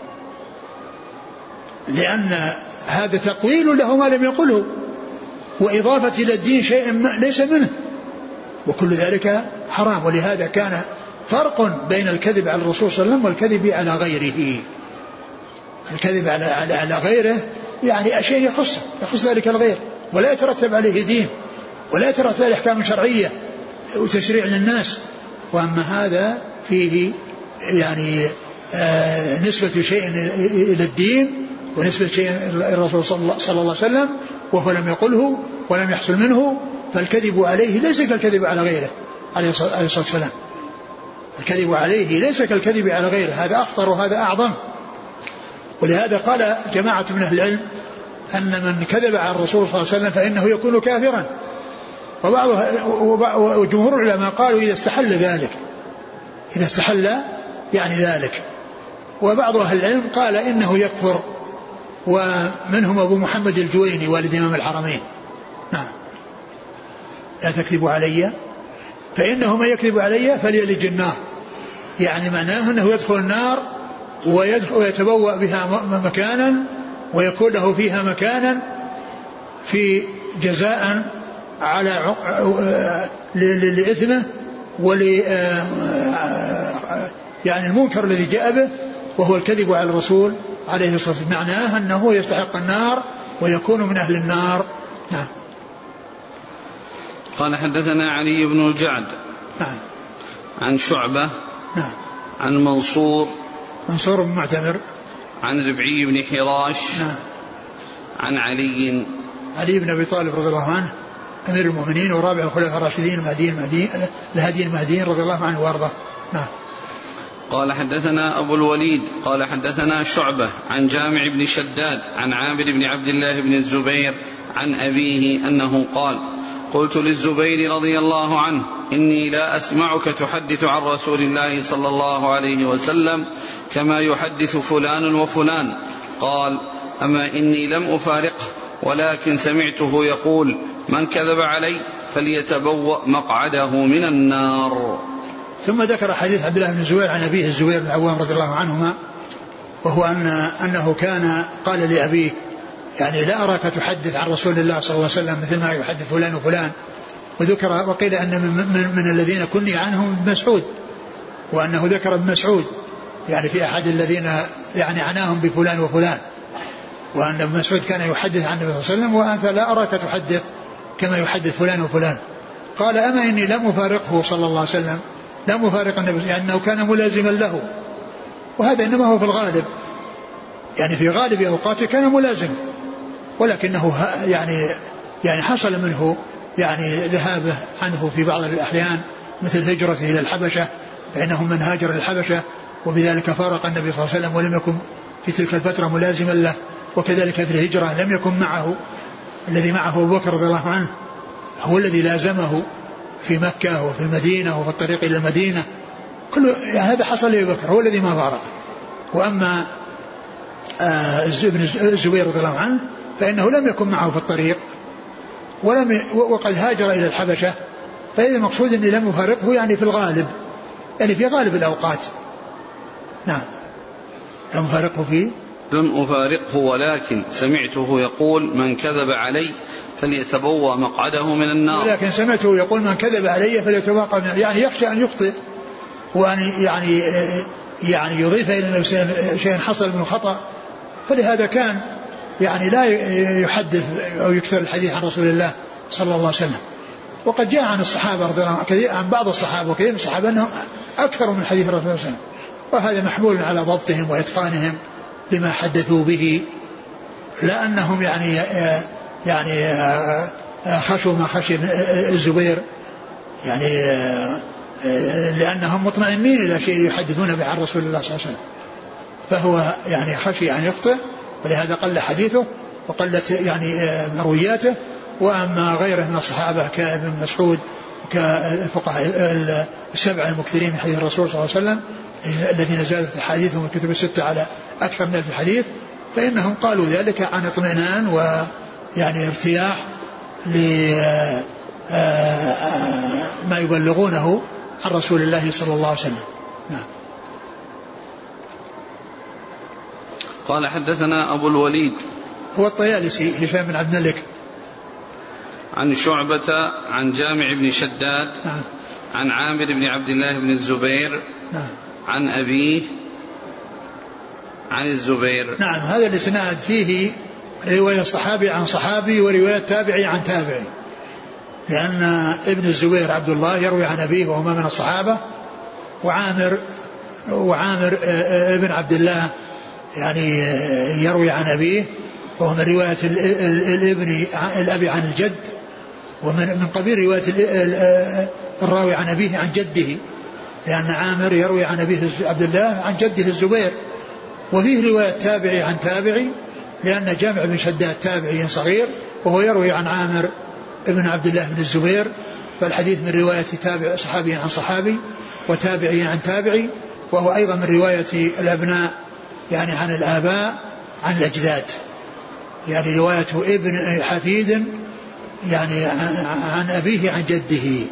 لأن هذا تقويل له ما لم يقله وإضافة إلى الدين شيء ليس منه، وكل ذلك حرام. ولهذا كان فرق بين الكذب على الرسول صلى الله عليه وسلم والكذب على غيره. الكذب على, على, على غيره يعني شيء يخص يخص ذلك الغير ولا يترتب عليه دين ولا يترتب عليه أحكام شرعية وتشريع للناس، وأما هذا فيه يعني آه نسبة شيء إلى الدين ونسبة شيء إلى الرسول صلى الله عليه وسلم وهو لم يقله ولم يحصل منه، فالكذب عليه ليس كالكذب على غيره عليه الصلاة والسلام. الكذب عليه ليس كالكذب على غيره، هذا أخطر وهذا أعظم. ولهذا قال جماعة من أهل العلم أن من كذب على الرسول صلى الله عليه وسلم فإنه يكون كافرا، وجمهور العلماء قالوا إذا استحل ذلك إذا استحل يعني ذلك، وبعض أهل العلم قال إنه يكفر، ومنهم أبو محمد الجويني والد إمام الحرمين. نعم لا تكذبوا علي فإنه من يكذب علي فليلج النار، يعني معناه أنه يدخل النار ويتبوأ بها مكانا ويكون له فيها مكانا في جزاء على لإثمه ول يعني المنكر الذي جاء به وهو الكذب على الرسول عليه الصلاة والسلام، معناه أنه يستحق النار ويكون من أهل النار. نعم. قال حدثنا علي بن الجعد نعم عن شعبة. نعم. عن منصور. منصور بن معتمر. عن ربعي بن حراش. نعم. عن علي. علي بن أبي طالب رضي الله عنه أمير المؤمنين ورابع الخلفاء الراشدين المهديين الهاديين المهديين رضي الله عنه وارضاه. نعم. قال حدثنا أبو الوليد قال حدثنا شعبة عن جامع بن شداد عن عامر بن عبد الله بن الزبير عن أبيه أنه قال قلت للزبير رضي الله عنه إني لا أسمعك تحدث عن رسول الله صلى الله عليه وسلم كما يحدث فلان وفلان. قال أما إني لم أفارقه ولكن سمعته يقول من كذب علي فليتبوأ مقعده من النار. ثم ذكر حديث عبد الله بن الزبير عن أبيه الزبير بن العوام رضي الله عنهما، وهو أن أنه كان قال لأبيه يعني لا أراك تحدث عن رسول الله صلى الله عليه وسلم مثل ما يحدث فلان وفلان. وذكر وقيل أن من, من, من الذين كني عنهم ابن مسعود، وأنه ذكر ابن مسعود يعني في أحد الذين يعني عناهم بفلان وفلان، وأن ابن مسعود كان يحدث عن النبي صلى الله عليه وسلم وأنت لا أراك تحدث كما يحدث فلان وفلان. قال أما إني لم أفارقه صلى الله عليه وسلم، لم أفارق النبي لأنه كان ملازما له، وهذا إنما هو في الغالب يعني في غالب أوقاته كان ملازم، ولكنه يعني يعني حصل منه يعني ذهابه عنه في بعض الأحيان مثل هجرته إلى الحبشة، فإنه من هاجر الحبشة وبذلك فارق النبي صلى الله عليه وسلم ولم يكن في تلك الفترة ملازما له. وكذلك في الهجرة لم يكن معه الذي معه أبو بكر رضي الله عنه، هو الذي لازمه في مكة وفي المدينة وفي الطريق إلى المدينة، كل يعني هذا حصل لأبي بكر، هو الذي ما فارق. وأما ابن الزبير رضي الله عنه فإنه لم يكن معه في الطريق ولم وقد هاجر إلى الحبشة، فإذا المقصود أني لم أفارقه يعني في الغالب يعني في غالب الأوقات. نعم. لم أفارقه فيه لم أفارقه ولكن سمعته يقول من كذب علي فليتبوأ مقعده من النار. ولكن سمعته يقول من كذب علي فليتبوأ من النار، يعني يخشى أن يخطئ وأن يعني يعني يضيف إلى نفسه شيء حصل من خطأ، فلهذا كان يعني لا يحدث أو يكثر الحديث عن رسول الله صلى الله عليه وسلم. وقد جاء عن الصحابة رضي الله عنهم عن بعض الصحابة وكثير من الصحابة أنهم أكثر من حديث الرسول صلى الله عليه وسلم، وهذا محمول على ضبطهم وإتقانهم لما حدثوا به، لا أنهم يعني يعني خشوا ما خشي الزبير يعني لأنهم مطمئنين إلى شيء يحدثون به عن رسول الله صلى الله عليه وسلم، فهو يعني خشي أن يخطئ ولهذا قل حديثه وقلت يعني مروياته. وأما غيره من الصحابة كابن مسعود كالفقهاء السبعة المكثرين من حديث الرسول صلى الله عليه وسلم الذين زادت حديثهم الكتب الستة على أكثر من ألف حديث، فإنهم قالوا ذلك عن اطمئنان ويعني ارتياح لما يبلغونه عن رسول الله صلى الله عليه وسلم. نعم. قال حدثنا أبو الوليد هو الطيالسي هشام بن عبد الملك عن شعبة عن جامع بن شداد. نعم. عن عامر بن عبد الله بن الزبير. نعم. عن أبيه عن الزبير. نعم. هذا الإسناد فيه رواية صحابي عن صحابي ورواية تابعي عن تابعي، لأن ابن الزبير عبد الله يروي عن أبيه وهما من الصحابة، وعامر وعامر ابن عبد الله يعني يروي عن أبيه وهو من رواية الابن الأبي عن الجد، ومن من قبيل رواية الراوي عن أبيه عن جده، لأن عامر يروي عن أبيه عبد الله عن جده الزبير. وفيه رواية تابعي عن تابعي، لأن جامع بن شداد تابعي صغير وهو يروي عن عامر ابن عبد الله بن الزبير، فالحديث من رواية تابع صحابي عن صحابي وتابعي عن تابعي، وهو أيضا من رواية الأبناء يعني عن الآباء عن الأجداد، يعني رواية ابن حفيد يعني عن أبيه عن جده.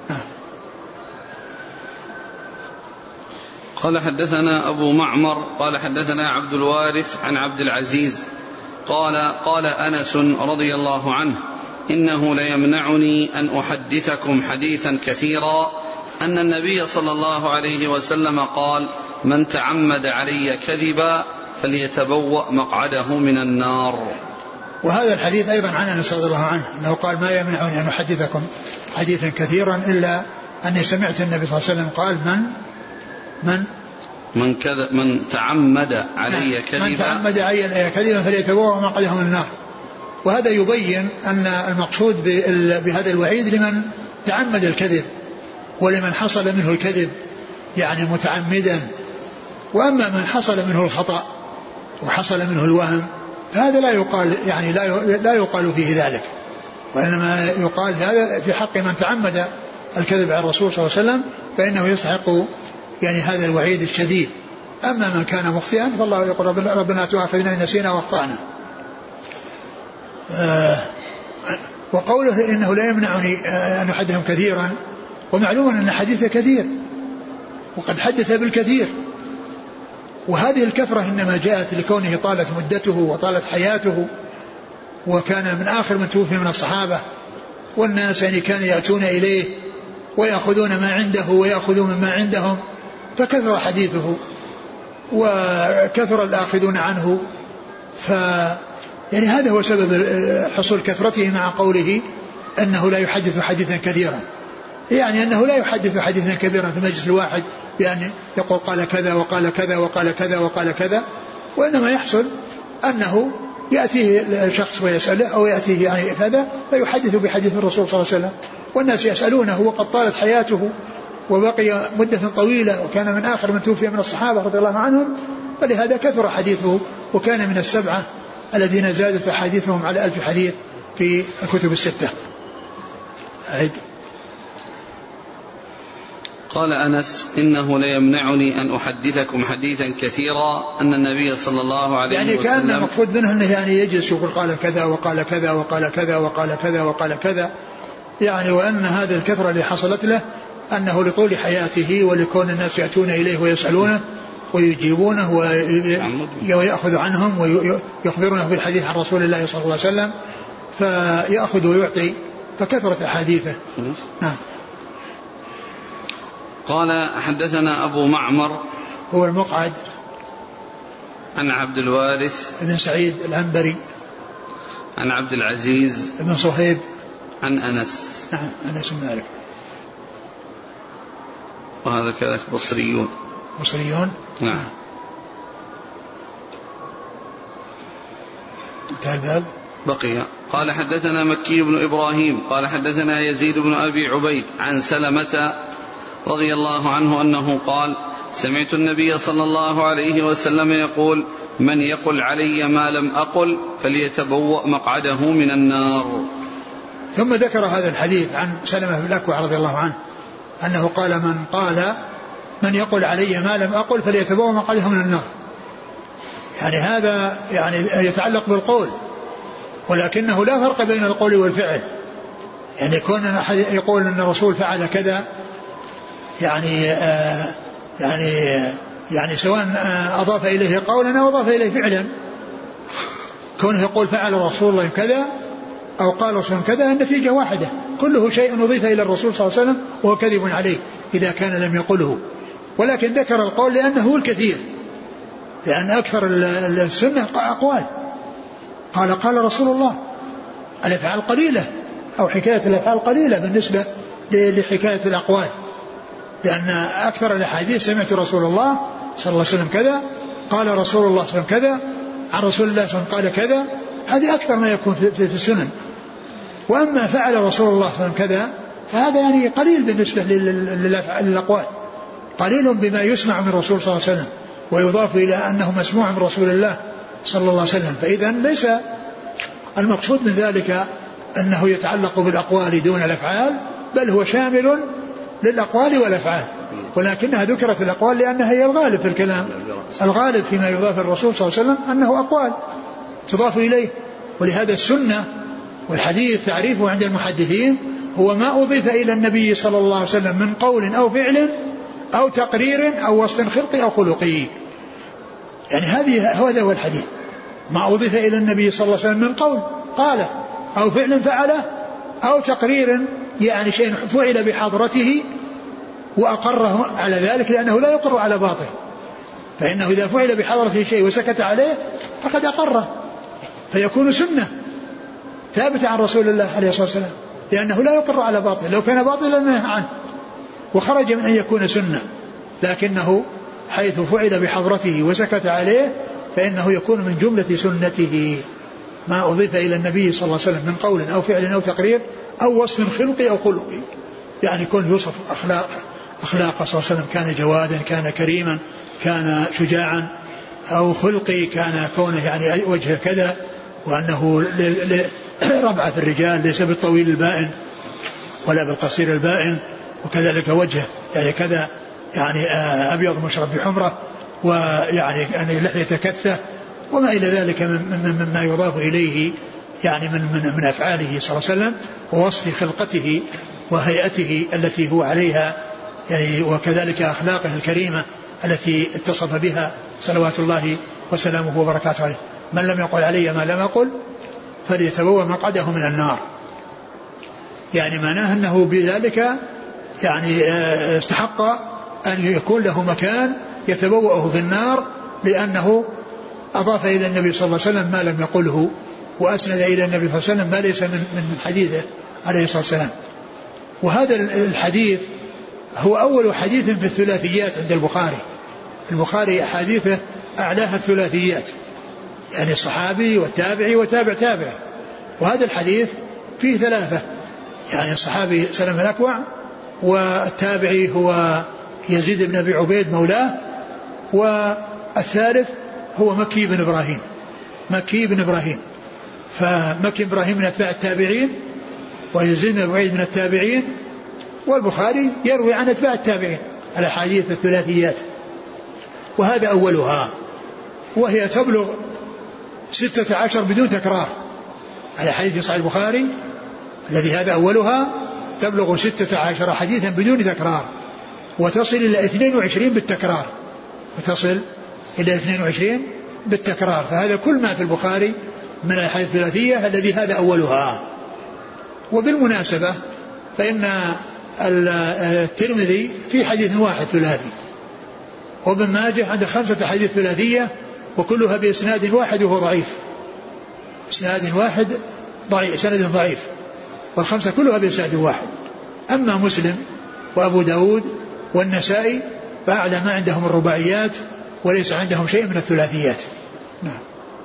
قال حدثنا أبو معمر قال حدثنا عبد الوارث عن عبد العزيز قال قال أنس رضي الله عنه إنه ليمنعني أن أحدثكم حديثا كثيرا أن النبي صلى الله عليه وسلم قال من تعمد علي كذبا فليتبوأ مقعده من النار. وهذا الحديث أيضا عن أنس رضي الله عنه أنه قال ما يمنعني أن أحدثكم حديثا كثيرا إلا أني سمعت النبي صلى الله عليه وسلم قال من من من كذا من تعمد علي كذبا من تعمد علي كذبا فليتبوأ مقعده من النار. وهذا يبين أن المقصود بهذا الوعيد لمن تعمد الكذب ولمن حصل منه الكذب يعني متعمدا. وأما من حصل منه الخطأ وحصل منه الوهم فهذا لا يقال يعني لا لا يقال فيه ذلك، وإنما يقال هذا في حق من تعمد الكذب على الرسول صلى الله عليه وسلم فإنه يستحق يعني هذا الوعيد الشديد. أما من كان مخطئا فالله يقول ربنا تؤاخذنا إن نسينا واخطأنا. آه وقوله إنه لا يمنعني أن أحدثهم كثيرا، ومعلوم أن حديثه كثير وقد حدث بالكثير، وهذه الكثرة إنما جاءت لكونه طالت مدته وطالت حياته وكان من آخر من توفي من الصحابة، والناس يعني كانوا يأتون إليه ويأخذون ما عنده ويأخذون مما عندهم فكثر حديثه وكثر الآخذون عنه. ف يعني هذا هو سبب حصول كثرته مع قوله أنه لا يحدث حديثا كثيرا، يعني أنه لا يحدث حديثا كثيرا في المجلس الواحد بأن يقول قال كذا وقال كذا وقال كذا وقال كذا، وإنما يحصل أنه يأتيه الشخص ويسأله أو يأتيه يعني كذا فيحدث بحديث الرسول صلى الله عليه وسلم، والناس يسألونه وقد طالت حياته وبقي مدة طويلة وكان من آخر من توفي من الصحابة رضي الله عنهم، فلهذا كثر حديثه وكان من السبعة الذين زادت أحاديثهم على ألف حديث في الكتب الستة. أعيد. قال أنس إنه لا يمنعني أن أحدثكم حديثا كثيرا أن النبي صلى الله عليه يعني وسلم يعني كان مقصود منه أنه يعني يجلس يقول قال كذا وقال كذا وقال كذا وقال كذا وقال كذا، يعني وأن هذه الكثرة اللي حصلت له أنه لطول حياته ولكون الناس يأتون إليه ويسألونه ويجيبونه ويأخذ عنهم ويخبرونه بالحديث عن رسول الله صلى الله عليه وسلم فيأخذ ويعطي فكثرت أحاديثه. نعم. قال حدثنا أبو معمر هو المقعد عن عبد الوارث بن سعيد العنبري عن عبد العزيز بن صهيب عن أنس. نعم أنس بن مالك. وهذا كذلك بصريون. بصريون. نعم. انتهى الباب. بقي. قال حدثنا مكي بن إبراهيم قال حدثنا يزيد بن أبي عبيد عن سلمة رضي الله عنه أنه قال سمعت النبي صلى الله عليه وسلم يقول من يقل علي ما لم أقل فليتبوأ مقعده من النار. ثم ذكر هذا الحديث عن سلمة بن الأكوع رضي الله عنه أنه قال من قال من يقل علي ما لم أقل فليتبوأ مقعده من النار، يعني هذا يعني يتعلق بالقول، ولكنه لا فرق بين القول والفعل، يعني كون أحد يقول أن الرسول فعل كذا يعني آه يعني يعني سواء أضاف إليه قولا أو أضاف إليه فعلا، كونه يقول فعل رسول الله كذا أو قال رسول كذا النتيجة واحدة، كله شيء أضيف إلى الرسول صلى الله عليه وسلم وهو كذب عليه إذا كان لم يقله، ولكن ذكر القول لأنه هو الكثير، لأن أكثر السنة أقوال قال قال رسول الله، الأفعال قليلة أو حكاية الأفعال قليلة بالنسبة لحكاية الأقوال، لأن أكثر الأحاديث سمعت رسول الله صلى الله عليه وسلم كذا قال رسول الله صلى الله عليه وسلم كذا عن رسول الله صلى الله عليه وسلم قال كذا، هذه أكثر ما يكون في, في, في السنن. وأما فعل رسول الله صلى الله عليه وسلم كذا فهذا يعني قليل بالنسبة للأقوال، قليل بما يسمع من الرسول صلى الله عليه وسلم ويضاف إلى أنه مسموع من رسول الله صلى الله عليه وسلم، فإذا ليس المقصود من ذلك أنه يتعلق بالأقوال دون الأفعال، بل هو شامل للأقوال والأفعال، ولكنها ذكرت الأقوال لأنها هي الغالب في الكلام، الغالب فيما يضاف الرسول صلى الله عليه وسلم أنه أقوال تضاف إليه، ولهذا السنة والحديث تعريفه عند المحدثين هو ما أضيف إلى النبي صلى الله عليه وسلم من قول أو فعل أو تقرير أو وصف خلقي أو خلقي، يعني هذه هذا هو الحديث، ما أضيف إلى النبي صلى الله عليه وسلم من قول قاله أو فعل فعله أو تقرير يعني شيء فعل بحضرته وأقره على ذلك، لأنه لا يقر على باطل، فإنه إذا فعل بحضرته شيء وسكت عليه فقد أقره فيكون سنة ثابتة عن رسول الله عليه الصلاة والسلام، لأنه لا يقر على باطل، لو كان باطلا نهى عنه، وخرج من أن يكون سنة، لكنه حيث فعل بحضرته وسكت عليه فإنه يكون من جملة سنته ما أضيف إلى النبي صلى الله عليه وسلم من قول أو فعل أو تقرير أو وصف خلقي أو خلقي، يعني كل يوصف أخلاق أخلاق صلى الله عليه وسلم، كان جوادا، كان كريما، كان شجاعا، أو خلقي كان كونه يعني وجه كذا، وأنه ربعة في الرجال ليس بالطويل البائن ولا بالقصير البائن، وكذلك وجهه يعني كذا يعني أبيض مشرب بحمرة، ويعني يعني لحية كثة، وما إلى ذلك مما يضاف إليه يعني من, من, من أفعاله صلى الله عليه وسلم ووصف خلقته وهيئته التي هو عليها يعني، وكذلك أخلاقه الكريمة التي اتصف بها صلوات الله وسلامه وبركاته عليه. من لم يقل علي ما لم أقل فليتبوأ مقعده من النار، يعني معناه أنه بذلك يعني استحق أن يكون له مكان يتبوأه في النار، لأنه أضاف إلى النبي صلى الله عليه وسلم ما لم يقله، وأسند إلى النبي صلى الله عليه وسلم ما ليس من, من حديثه عليه الصلاة والسلام. وهذا الحديث هو أول حديث في الثلاثيات عند البخاري. البخاري أحاديثه أعلاها الثلاثيات، يعني الصحابي والتابعي وتابع تابع، وهذا الحديث فيه ثلاثة، يعني الصحابي سلمة الأكوع، والتابعي هو يزيد بن أبي عبيد مولاه، والثالث هو مكي بن إبراهيم مكي بن إبراهيم فمكي بن إبراهيم من أتباع التابعين، ويزيد بن أبي عبيد من التابعين، والبخاري يروي عن أتباع التابعين الأحاديث الثلاثيات، وهذا أولها، وهي تبلغ ستة عشر بدون تكرار. الحديث في صحيح البخاري الذي هذا أولها تبلغ ستة عشر حديثا بدون تكرار، وتصل إلى اثنين وعشرين بالتكرار وتصل إلى اثنين وعشرين بالتكرار فهذا كل ما في البخاري من الحديث الثلاثية الذي هذا أولها. وبالمناسبة فإن الترمذي في حديث واحد ثلاثي، وابن ماجه عند خمسة حديث ثلاثية وكلها بإسناد واحد وهو ضعيف، إسناد واحد ضعيف، سند ضعيف، والخمسة كلها بإسناد واحد. أما مسلم وأبو داود والنسائي فأعلى ما عندهم الرباعيات وليس عندهم شيء من الثلاثيات. نعم.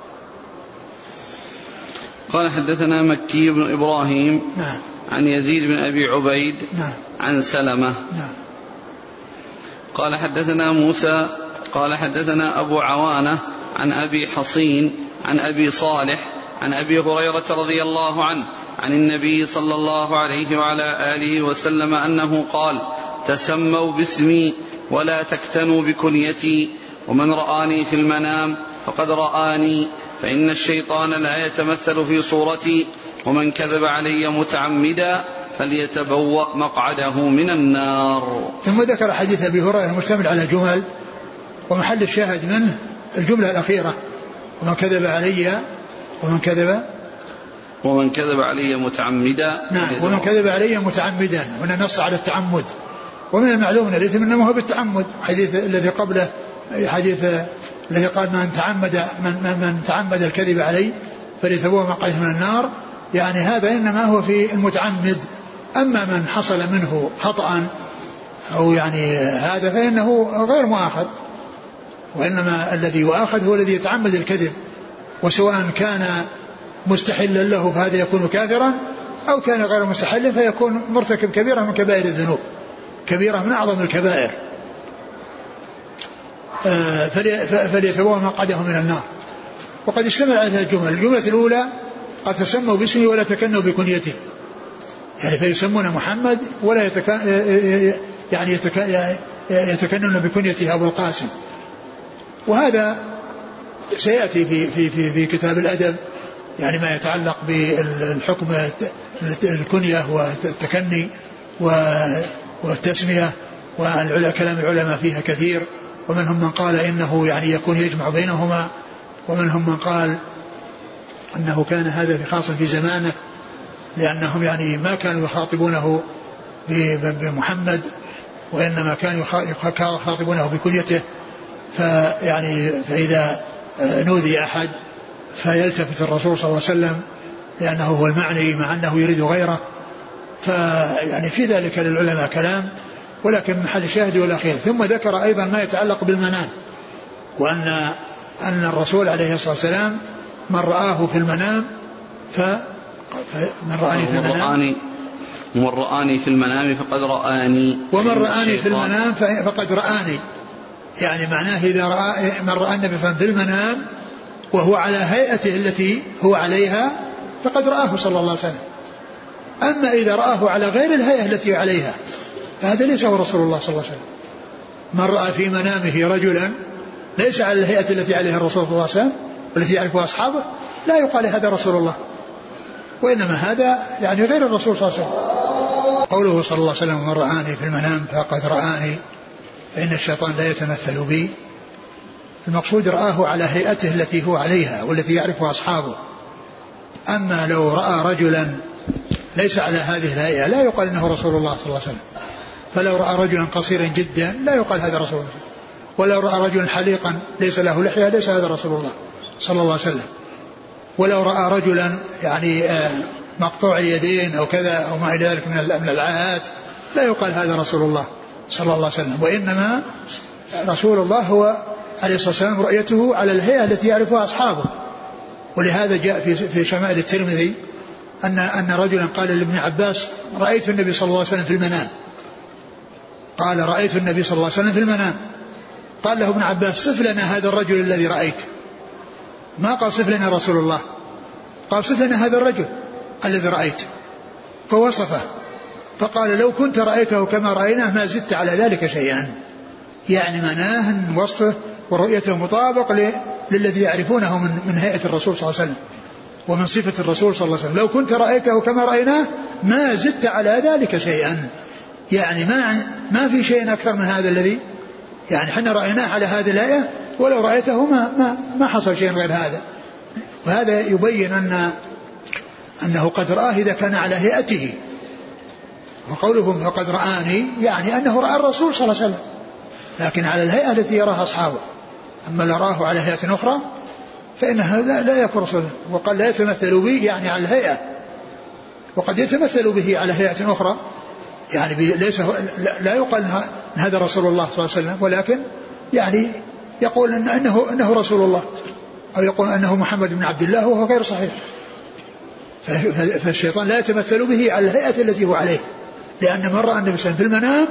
قال حدثنا مكي بن إبراهيم نعم. عن يزيد بن أبي عبيد نعم. عن سلمة نعم. قال حدثنا موسى قال حدثنا أبو عوانة عن أبي حصين عن أبي صالح عن أبي هريرة رضي الله عنه عن النبي صلى الله عليه وعلى آله وسلم أنه قال: تسموا باسمي ولا تكتنوا بكنيتي، ومن رآني في المنام فقد رآني، فإن الشيطان لا يتمثل في صورتي، ومن كذب علي متعمدا فليتبوأ مقعده من النار. ثم ذكر حديث أبي هريرة المشتمل على جمل، ومحل الشاهد منه الجملة الأخيرة: ومن كذب علي ومن كذب ومن كذب علي متعمدا. نعم، ومن كذب علي متعمدا، هنا نص على التعمد، ومن المعلوم ان الاثم انما هو بالتعمد. حديث الذي قبله حديث الذي قال: من تعمد من, من, من تعمد الكذب علي فليتبوأ مقعده من النار، يعني هذا انما هو في المتعمد. اما من حصل منه خطأ او يعني هذا فانه غير مؤاخذ، وانما الذي يؤاخذ هو الذي يتعمد الكذب، وسواء كان مستحلا له فهذا يكون كافرا، أو كان غير مستحل فيكون مرتكب كبيرة من كبائر الذنوب، كبيرة من أعظم الكبائر. فليتبوأ مقعده من النار. وقد اشتمل على هذه الجمل. الجملة الأولى: قد تسموا باسمي ولا تكنوا بكنيته، يعني فيسمون محمد ولا يتكن يعني يتكنون بكنيته أبو القاسم. وهذا سيأتي في في في, في كتاب الأدب، يعني ما يتعلق بالحكم الكنية والتكني والتسمية، وكلام العلماء فيها كثير، ومنهم من قال إنه يعني يكون يجمع بينهما، ومنهم من قال أنه كان هذا في خاص في زمانه، لأنهم يعني ما كانوا يخاطبونه بمحمد، وإنما كانوا يخاطبونه بكنيته، فيعني فإذا نودي أحد فيلتفت الرسول صلى الله عليه وسلم لأنه هو المعني، مع أنه يريد غيره. فيعني في ذلك للعلماء كلام، ولكن محل الشاهد والأخير. ثم ذكر أيضا ما يتعلق بالمنام، وأن أن الرسول عليه الصلاة والسلام من رآه في المنام فمن رآني في المنام ومن رآني في المنام فقد رآني ومن رآني في المنام فقد رآني، يعني معناه إذا رأى من رأى النبي في المنام وهو على هيئته التي هو عليها فقد رآه صلى الله عليه وسلم. أما إذا رآه على غير الهيئة التي عليها فهذا ليس هو رسول الله صلى الله عليه وسلم. من رأى في منامه رجلا ليس على الهيئة التي عليها الرسول صلى الله عليه وسلم والتي يعرفها أصحابه لا يقال هذا رسول الله، وإنما هذا يعني غير الرسول صلى الله عليه وسلم. قوله صلى الله عليه وسلم من رآني في المنام فقد رآني، فإن الشيطان لا يتمثل بي، المقصود رآه على هيئته التي هو عليها والتي يعرفها أصحابه. أما لو رأى رجلا ليس على هذه الهيئة لا يقال إنه رسول الله صلى الله عليه وسلم. فلو رأى رجلا قصيرا جدا لا يقال هذا رسول الله، ولو رأى رجلا حليقا ليس له لحية ليس هذا رسول الله صلى الله عليه وسلم. ولو رأى رجلا يعني مقطوع اليدين أو كذا أو ما إلى ذلك من العاهات لا يقال هذا رسول الله صلى الله عليه وسلم. وإنما رسول الله هو عليه الصلاة والسلام رؤيته على الهيئة التي يعرفها أصحابه. ولهذا جاء في في شمائل الترمذي أن أن رجلا قال لابن عباس رأيت النبي صلى الله عليه وسلم في المنام، قال رأيت النبي صلى الله عليه وسلم في المنام، قال له ابن عباس صف لنا هذا الرجل الذي رأيت، ما قال صف لنا رسول الله، قال صف لنا هذا الرجل الذي رأيت، فوصفه فقال لو كنت رأيته كما رأيناه ما زدت على ذلك شيئا، يعني معناه أن وصفه ورؤيته مطابق للذي يعرفونه من, من هيئة الرسول صلى الله عليه وسلم ومن صفة الرسول صلى الله عليه وسلم. لو كنت رأيته كما رأيناه ما زدت على ذلك شيئا، يعني ما ما في شيء أكثر من هذا الذي يعني حنا رأيناه على هذه الآية، ولو رأيته ما ما ما حصل شيء غير هذا. وهذا يبين أن أنه قد رآه إذا كان على هيئته. وقولهم فقد رآني يعني أنه رأى الرسول صلى الله عليه وسلم لكن على الهيئة التي يراها أصحابه. أما لو رآه على هيئة أخرى فإن هذا لا يكون رسولا. وقال لا يتمثل به يعني على الهيئة، وقد يتمثل به على هيئة أخرى يعني ليس لا يقال أن هذا رسول الله صلى الله عليه وسلم، ولكن يعني يقول إن أنه, أنه رسول الله أو يقول أنه محمد بن عبد الله وهو غير صحيح. فالشيطان لا يتمثل به على الهيئة التي هو عليه، لأن من رأى النبي صلى الله عليه وسلم في المنام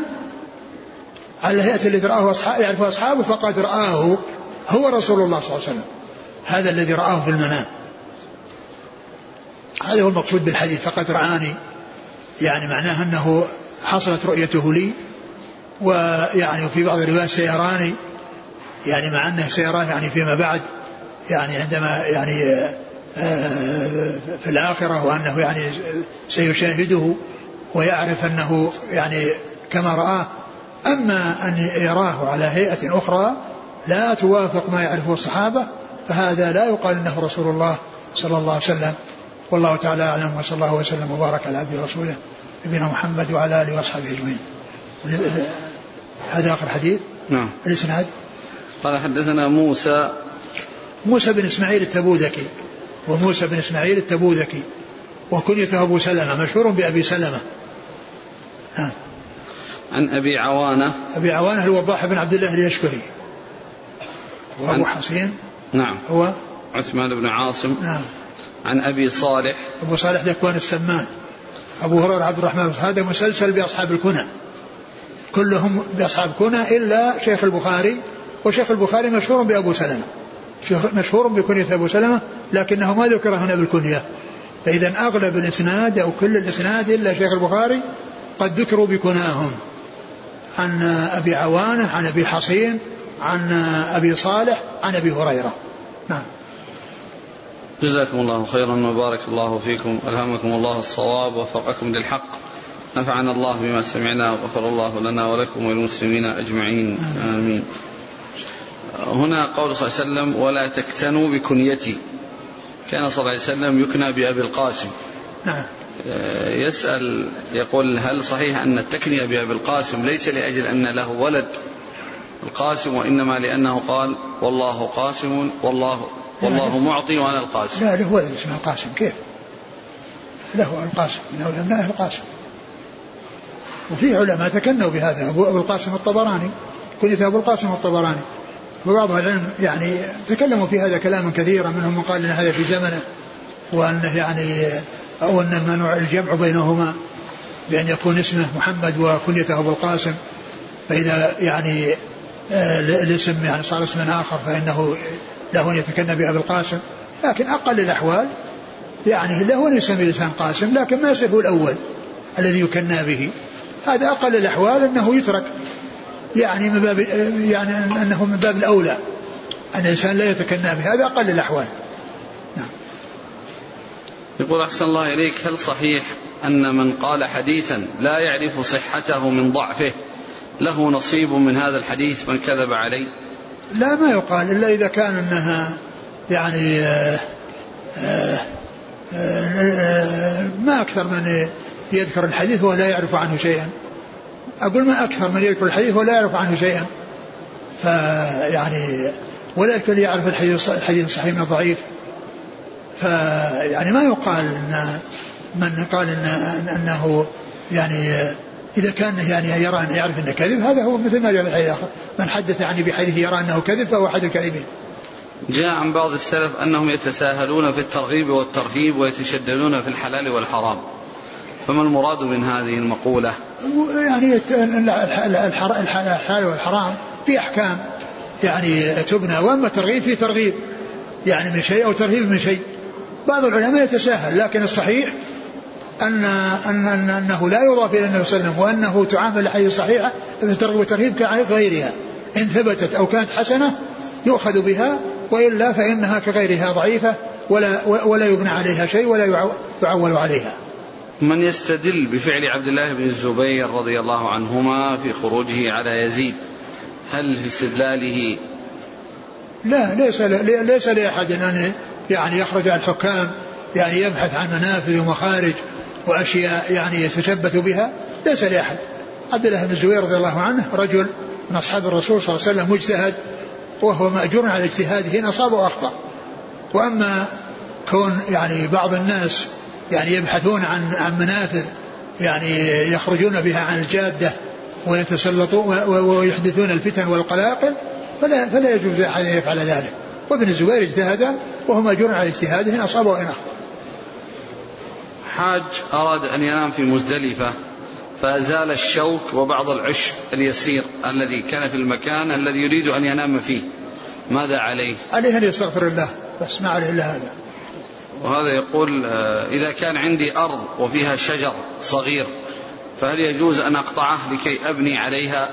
على الهيئة التي رآه أصحابه يعرفها أصحابه فقد رآه هو رسول الله صلى الله عليه وسلم، هذا الذي رآه في المنام. هذا هو المقصود بالحديث فقد رآني، يعني معناه أنه حصلت رؤيته لي. ويعني في بعض الروايات سيراني، يعني مع أنه سيران يعني فيما بعد يعني عندما يعني في الآخرة، وأنه يعني سيشاهده ويعرف أنه يعني كما رآه. أما أن يراه على هيئة أخرى لا توافق ما يعرفه الصحابة فهذا لا يقال أنه رسول الله صلى الله عليه وسلم. والله تعالى أعلم، وصلى الله وسلم وبارك على عبده ورسوله نبينا محمد وعلى آله وأصحابه أجمعين. هذا آخر حديث. نعم. الإسناد. قال حدثنا موسى موسى بن إسماعيل التبوذكي، وموسى بن إسماعيل التبوذكي وكنيته أبو سلمة مشهور بأبي سلمة. ها. عن أبي عوانة أبي عوانة الوضاح بن عبد الله اليشكري. وأبو حسين نعم هو عثمان بن عاصم. نعم. عن أبي صالح أبو صالح ذكوان السمان. أبو هريرة عبد الرحمن. هذا مسلسل بأصحاب الكنى، كلهم بأصحاب كنى إلا شيخ البخاري، وشيخ البخاري مشهور بأبو سلمة، مشهور بكنية أبو سلمة لكنه ما ذكر هنا بالكنية. فإذا أغلب الإسناد أو كل الإسناد إلا شيخ البخاري قد ذكروا بكناهم. عن أبي عوانة، عن أبي حصين، عن أبي صالح، عن أبي هريرة. نعم. جزاكم الله خيرا وبارك الله فيكم، ألهمكم الله الصواب ووفقكم للحق، نفعنا الله بما سمعنا وغفر الله لنا ولكم وللمسلمين أجمعين آمين. هنا قول صلى الله عليه وسلم ولا تكتنوا بكنيتي، كان صلى الله عليه وسلم يكنى بأبي القاسم. نعم. يسأل يقول هل صحيح أن التكنية بأبي القاسم ليس لأجل أن له ولد القاسم، وإنما لأنه قال والله قاسم والله والله معطي وأنا القاسم؟ لا، له ولد اسمه القاسم. كيف له القاسم؟ له ابناء القاسم. وفيه علماء تكنوا بهذا. أبو القاسم الطبراني كنيته أبو القاسم الطبراني، وبعض العلم يعني تكلموا في هذا كلاما كثيرا، منهم من قال أن هذا في زمنه وأنه يعني أو أن منوع الجمع بينهما بأن يكون اسمه محمد وكنيته أبو القاسم، فإذا يعني الاسم يعني صار اسما آخر فإنه له أن يتكنى بأبي القاسم. لكن أقل الأحوال يعني له أن يسمي الإنسان قاسم، لكن ما يصفه الأول الذي يكنى به. هذا أقل الأحوال أنه يترك، يعني من باب يعني أنه من باب الأولى أن الإنسان لا يتكنى به، هذا أقل الأحوال. نعم. يقول أحسن الله إليك، هل صحيح أن من قال حديثا لا يعرف صحته من ضعفه له نصيب من هذا الحديث من كذب عليه؟ لا، ما يقال إلا إذا كان أنها يعني آآ آآ ما أكثر من يذكر الحديث ولا يعرف عنه شيئا. أقول ما أكثر من يذكر الحديث ولا يعرف عنه شيئا، فيعني ولا يكل يعرف الحديث الحديث الصحيح من الضعيف. فيعني ما يقال إن من قال إن أنه يعني إذا كان يعني يرى أن يعرف أنه كذب، هذا هو مثل ما جاء في الحديث الآخر، من حدث يعني بحديث يرى أنه كذب فهو أحد الكاذبين. جاء عن بعض السلف أنهم يتساهلون في الترغيب والترهيب ويتشددون في الحلال والحرام، فما المراد من هذه المقولة؟ يعني الحلال والحرام في أحكام يعني تبنى، وأما الترغيب في ترغيب يعني من شيء أو ترهيب من شيء. بعض العلماء يتساهل، لكن الصحيح أن أن أن أنه لا يضاف إلى النبي صلى الله عليه وسلم، وأنه تعامل الحديث صحيحة في الترغيب والترهيب كغيرها، إن ثبتت أو كانت حسنة يؤخذ بها، وإلا فإنها كغيرها ضعيفة ولا ولا يبنى عليها شيء ولا يعول عليها. من يستدل بفعل عبد الله بن الزبير رضي الله عنهما في خروجه على يزيد، هل في استدلاله؟ لا، ليس ليس لأحد أن يعني يخرج على الحكام يعني يبحث عن منافذ ومخارج وأشياء يعني يتشبث بها، ليس لأحد. عبد الله بن الزبير رضي الله عنه رجل من أصحاب الرسول صلى الله عليه وسلم مجتهد، وهو مأجور على اجتهاده إن أصاب وأخطأ. وأما كون يعني بعض الناس يعني يبحثون عن عن منافذ يعني يخرجون بها عن الجادة ويتسلطون ويحدثون الفتن والقلاقل، فلا فلا يجوز أحد أن يفعل ذلك. وابن الزبير اجتهد وهو مأجور على اجتهاده إن أصاب وإن أخطأ. حاج أراد أن ينام في مزدلفة فأزال الشوك وبعض العشب اليسير الذي كان في المكان الذي يريد أن ينام فيه، ماذا عليه؟ عليه أن يستغفر الله، بس ما عليه إلا هذا. وهذا يقول إذا كان عندي أرض وفيها شجر صغير فهل يجوز أن أقطعه لكي أبني عليها؟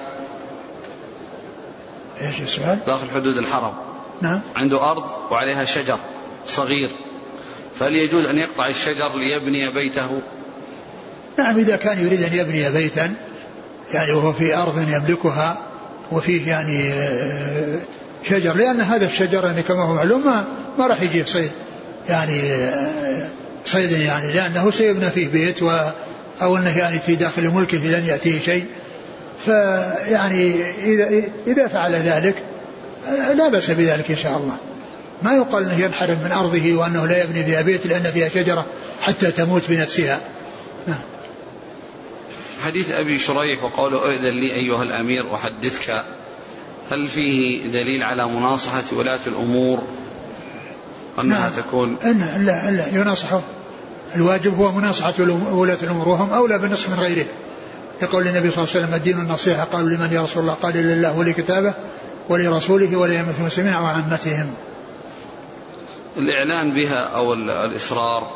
إيش السؤال؟ داخل حدود الحرم. نعم. عنده أرض وعليها شجر صغير، فهل يجوز أن يقطع الشجر ليبني بيته؟ نعم، إذا كان يريد أن يبني بيتا يعني وهو في أرض يملكها وفيه يعني شجر، لأن هذا الشجر يعني كما هو معلوم ما, ما راح يجيه صيد يعني صيد يعني لأنه سيبنى فيه بيت و أو أنه يعني في داخل ملكه لن يأتيه شيء. فيعني إذا, إذا فعل ذلك لا بأس بذلك إن شاء الله. ما يقال أنه ينحرم من أرضه وأنه لا يبني فيها بيت لأن فيها شجرة حتى تموت بنفسها. نعم. حديث أبي شريح وقوله أئذن لي أيها الأمير أحدثك، هل فيه دليل على مناصحة ولاة الأمور أنها نعم. تكون أن لا لا يناصحه، الواجب هو مناصحة ولاة الأمور وهم أولى بالنصح من غيره. يقول النبي صلى الله عليه وسلم الدين النصيحة، قالوا لمن يا رسول الله؟ قال لله ولكتابه ولرسوله ولأئمة المسلمين وعامتهم. الإعلان بها أو الإصرار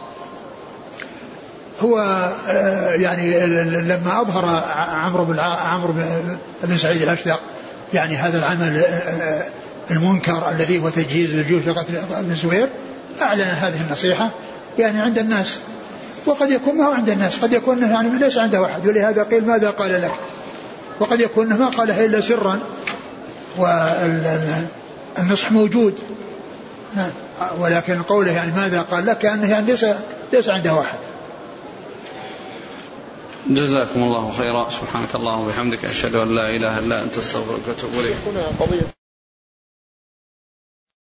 هو يعني لما أظهر عمرو بن عمرو بن سعيد الأشدق يعني هذا العمل المنكر الذي هو تجهيز الجيوش لقتل ابن الزبير، أعلن هذه النصيحة يعني عند الناس، وقد يكون ما هو عند الناس، قد يكون يعني ليس عنده أحد، ولهذا قيل ماذا قال لك، وقد يكون ما قالها إلا سرا والنصح موجود. نعم. ولكن قوله يعني ماذا قال لك كأنه يعني ليس ليس عنده أحد. جزاكم الله خيرا. سبحانك اللهم وبحمدك أشهد أن لا إله إلا أنت أستغفرك وأتوب إليك.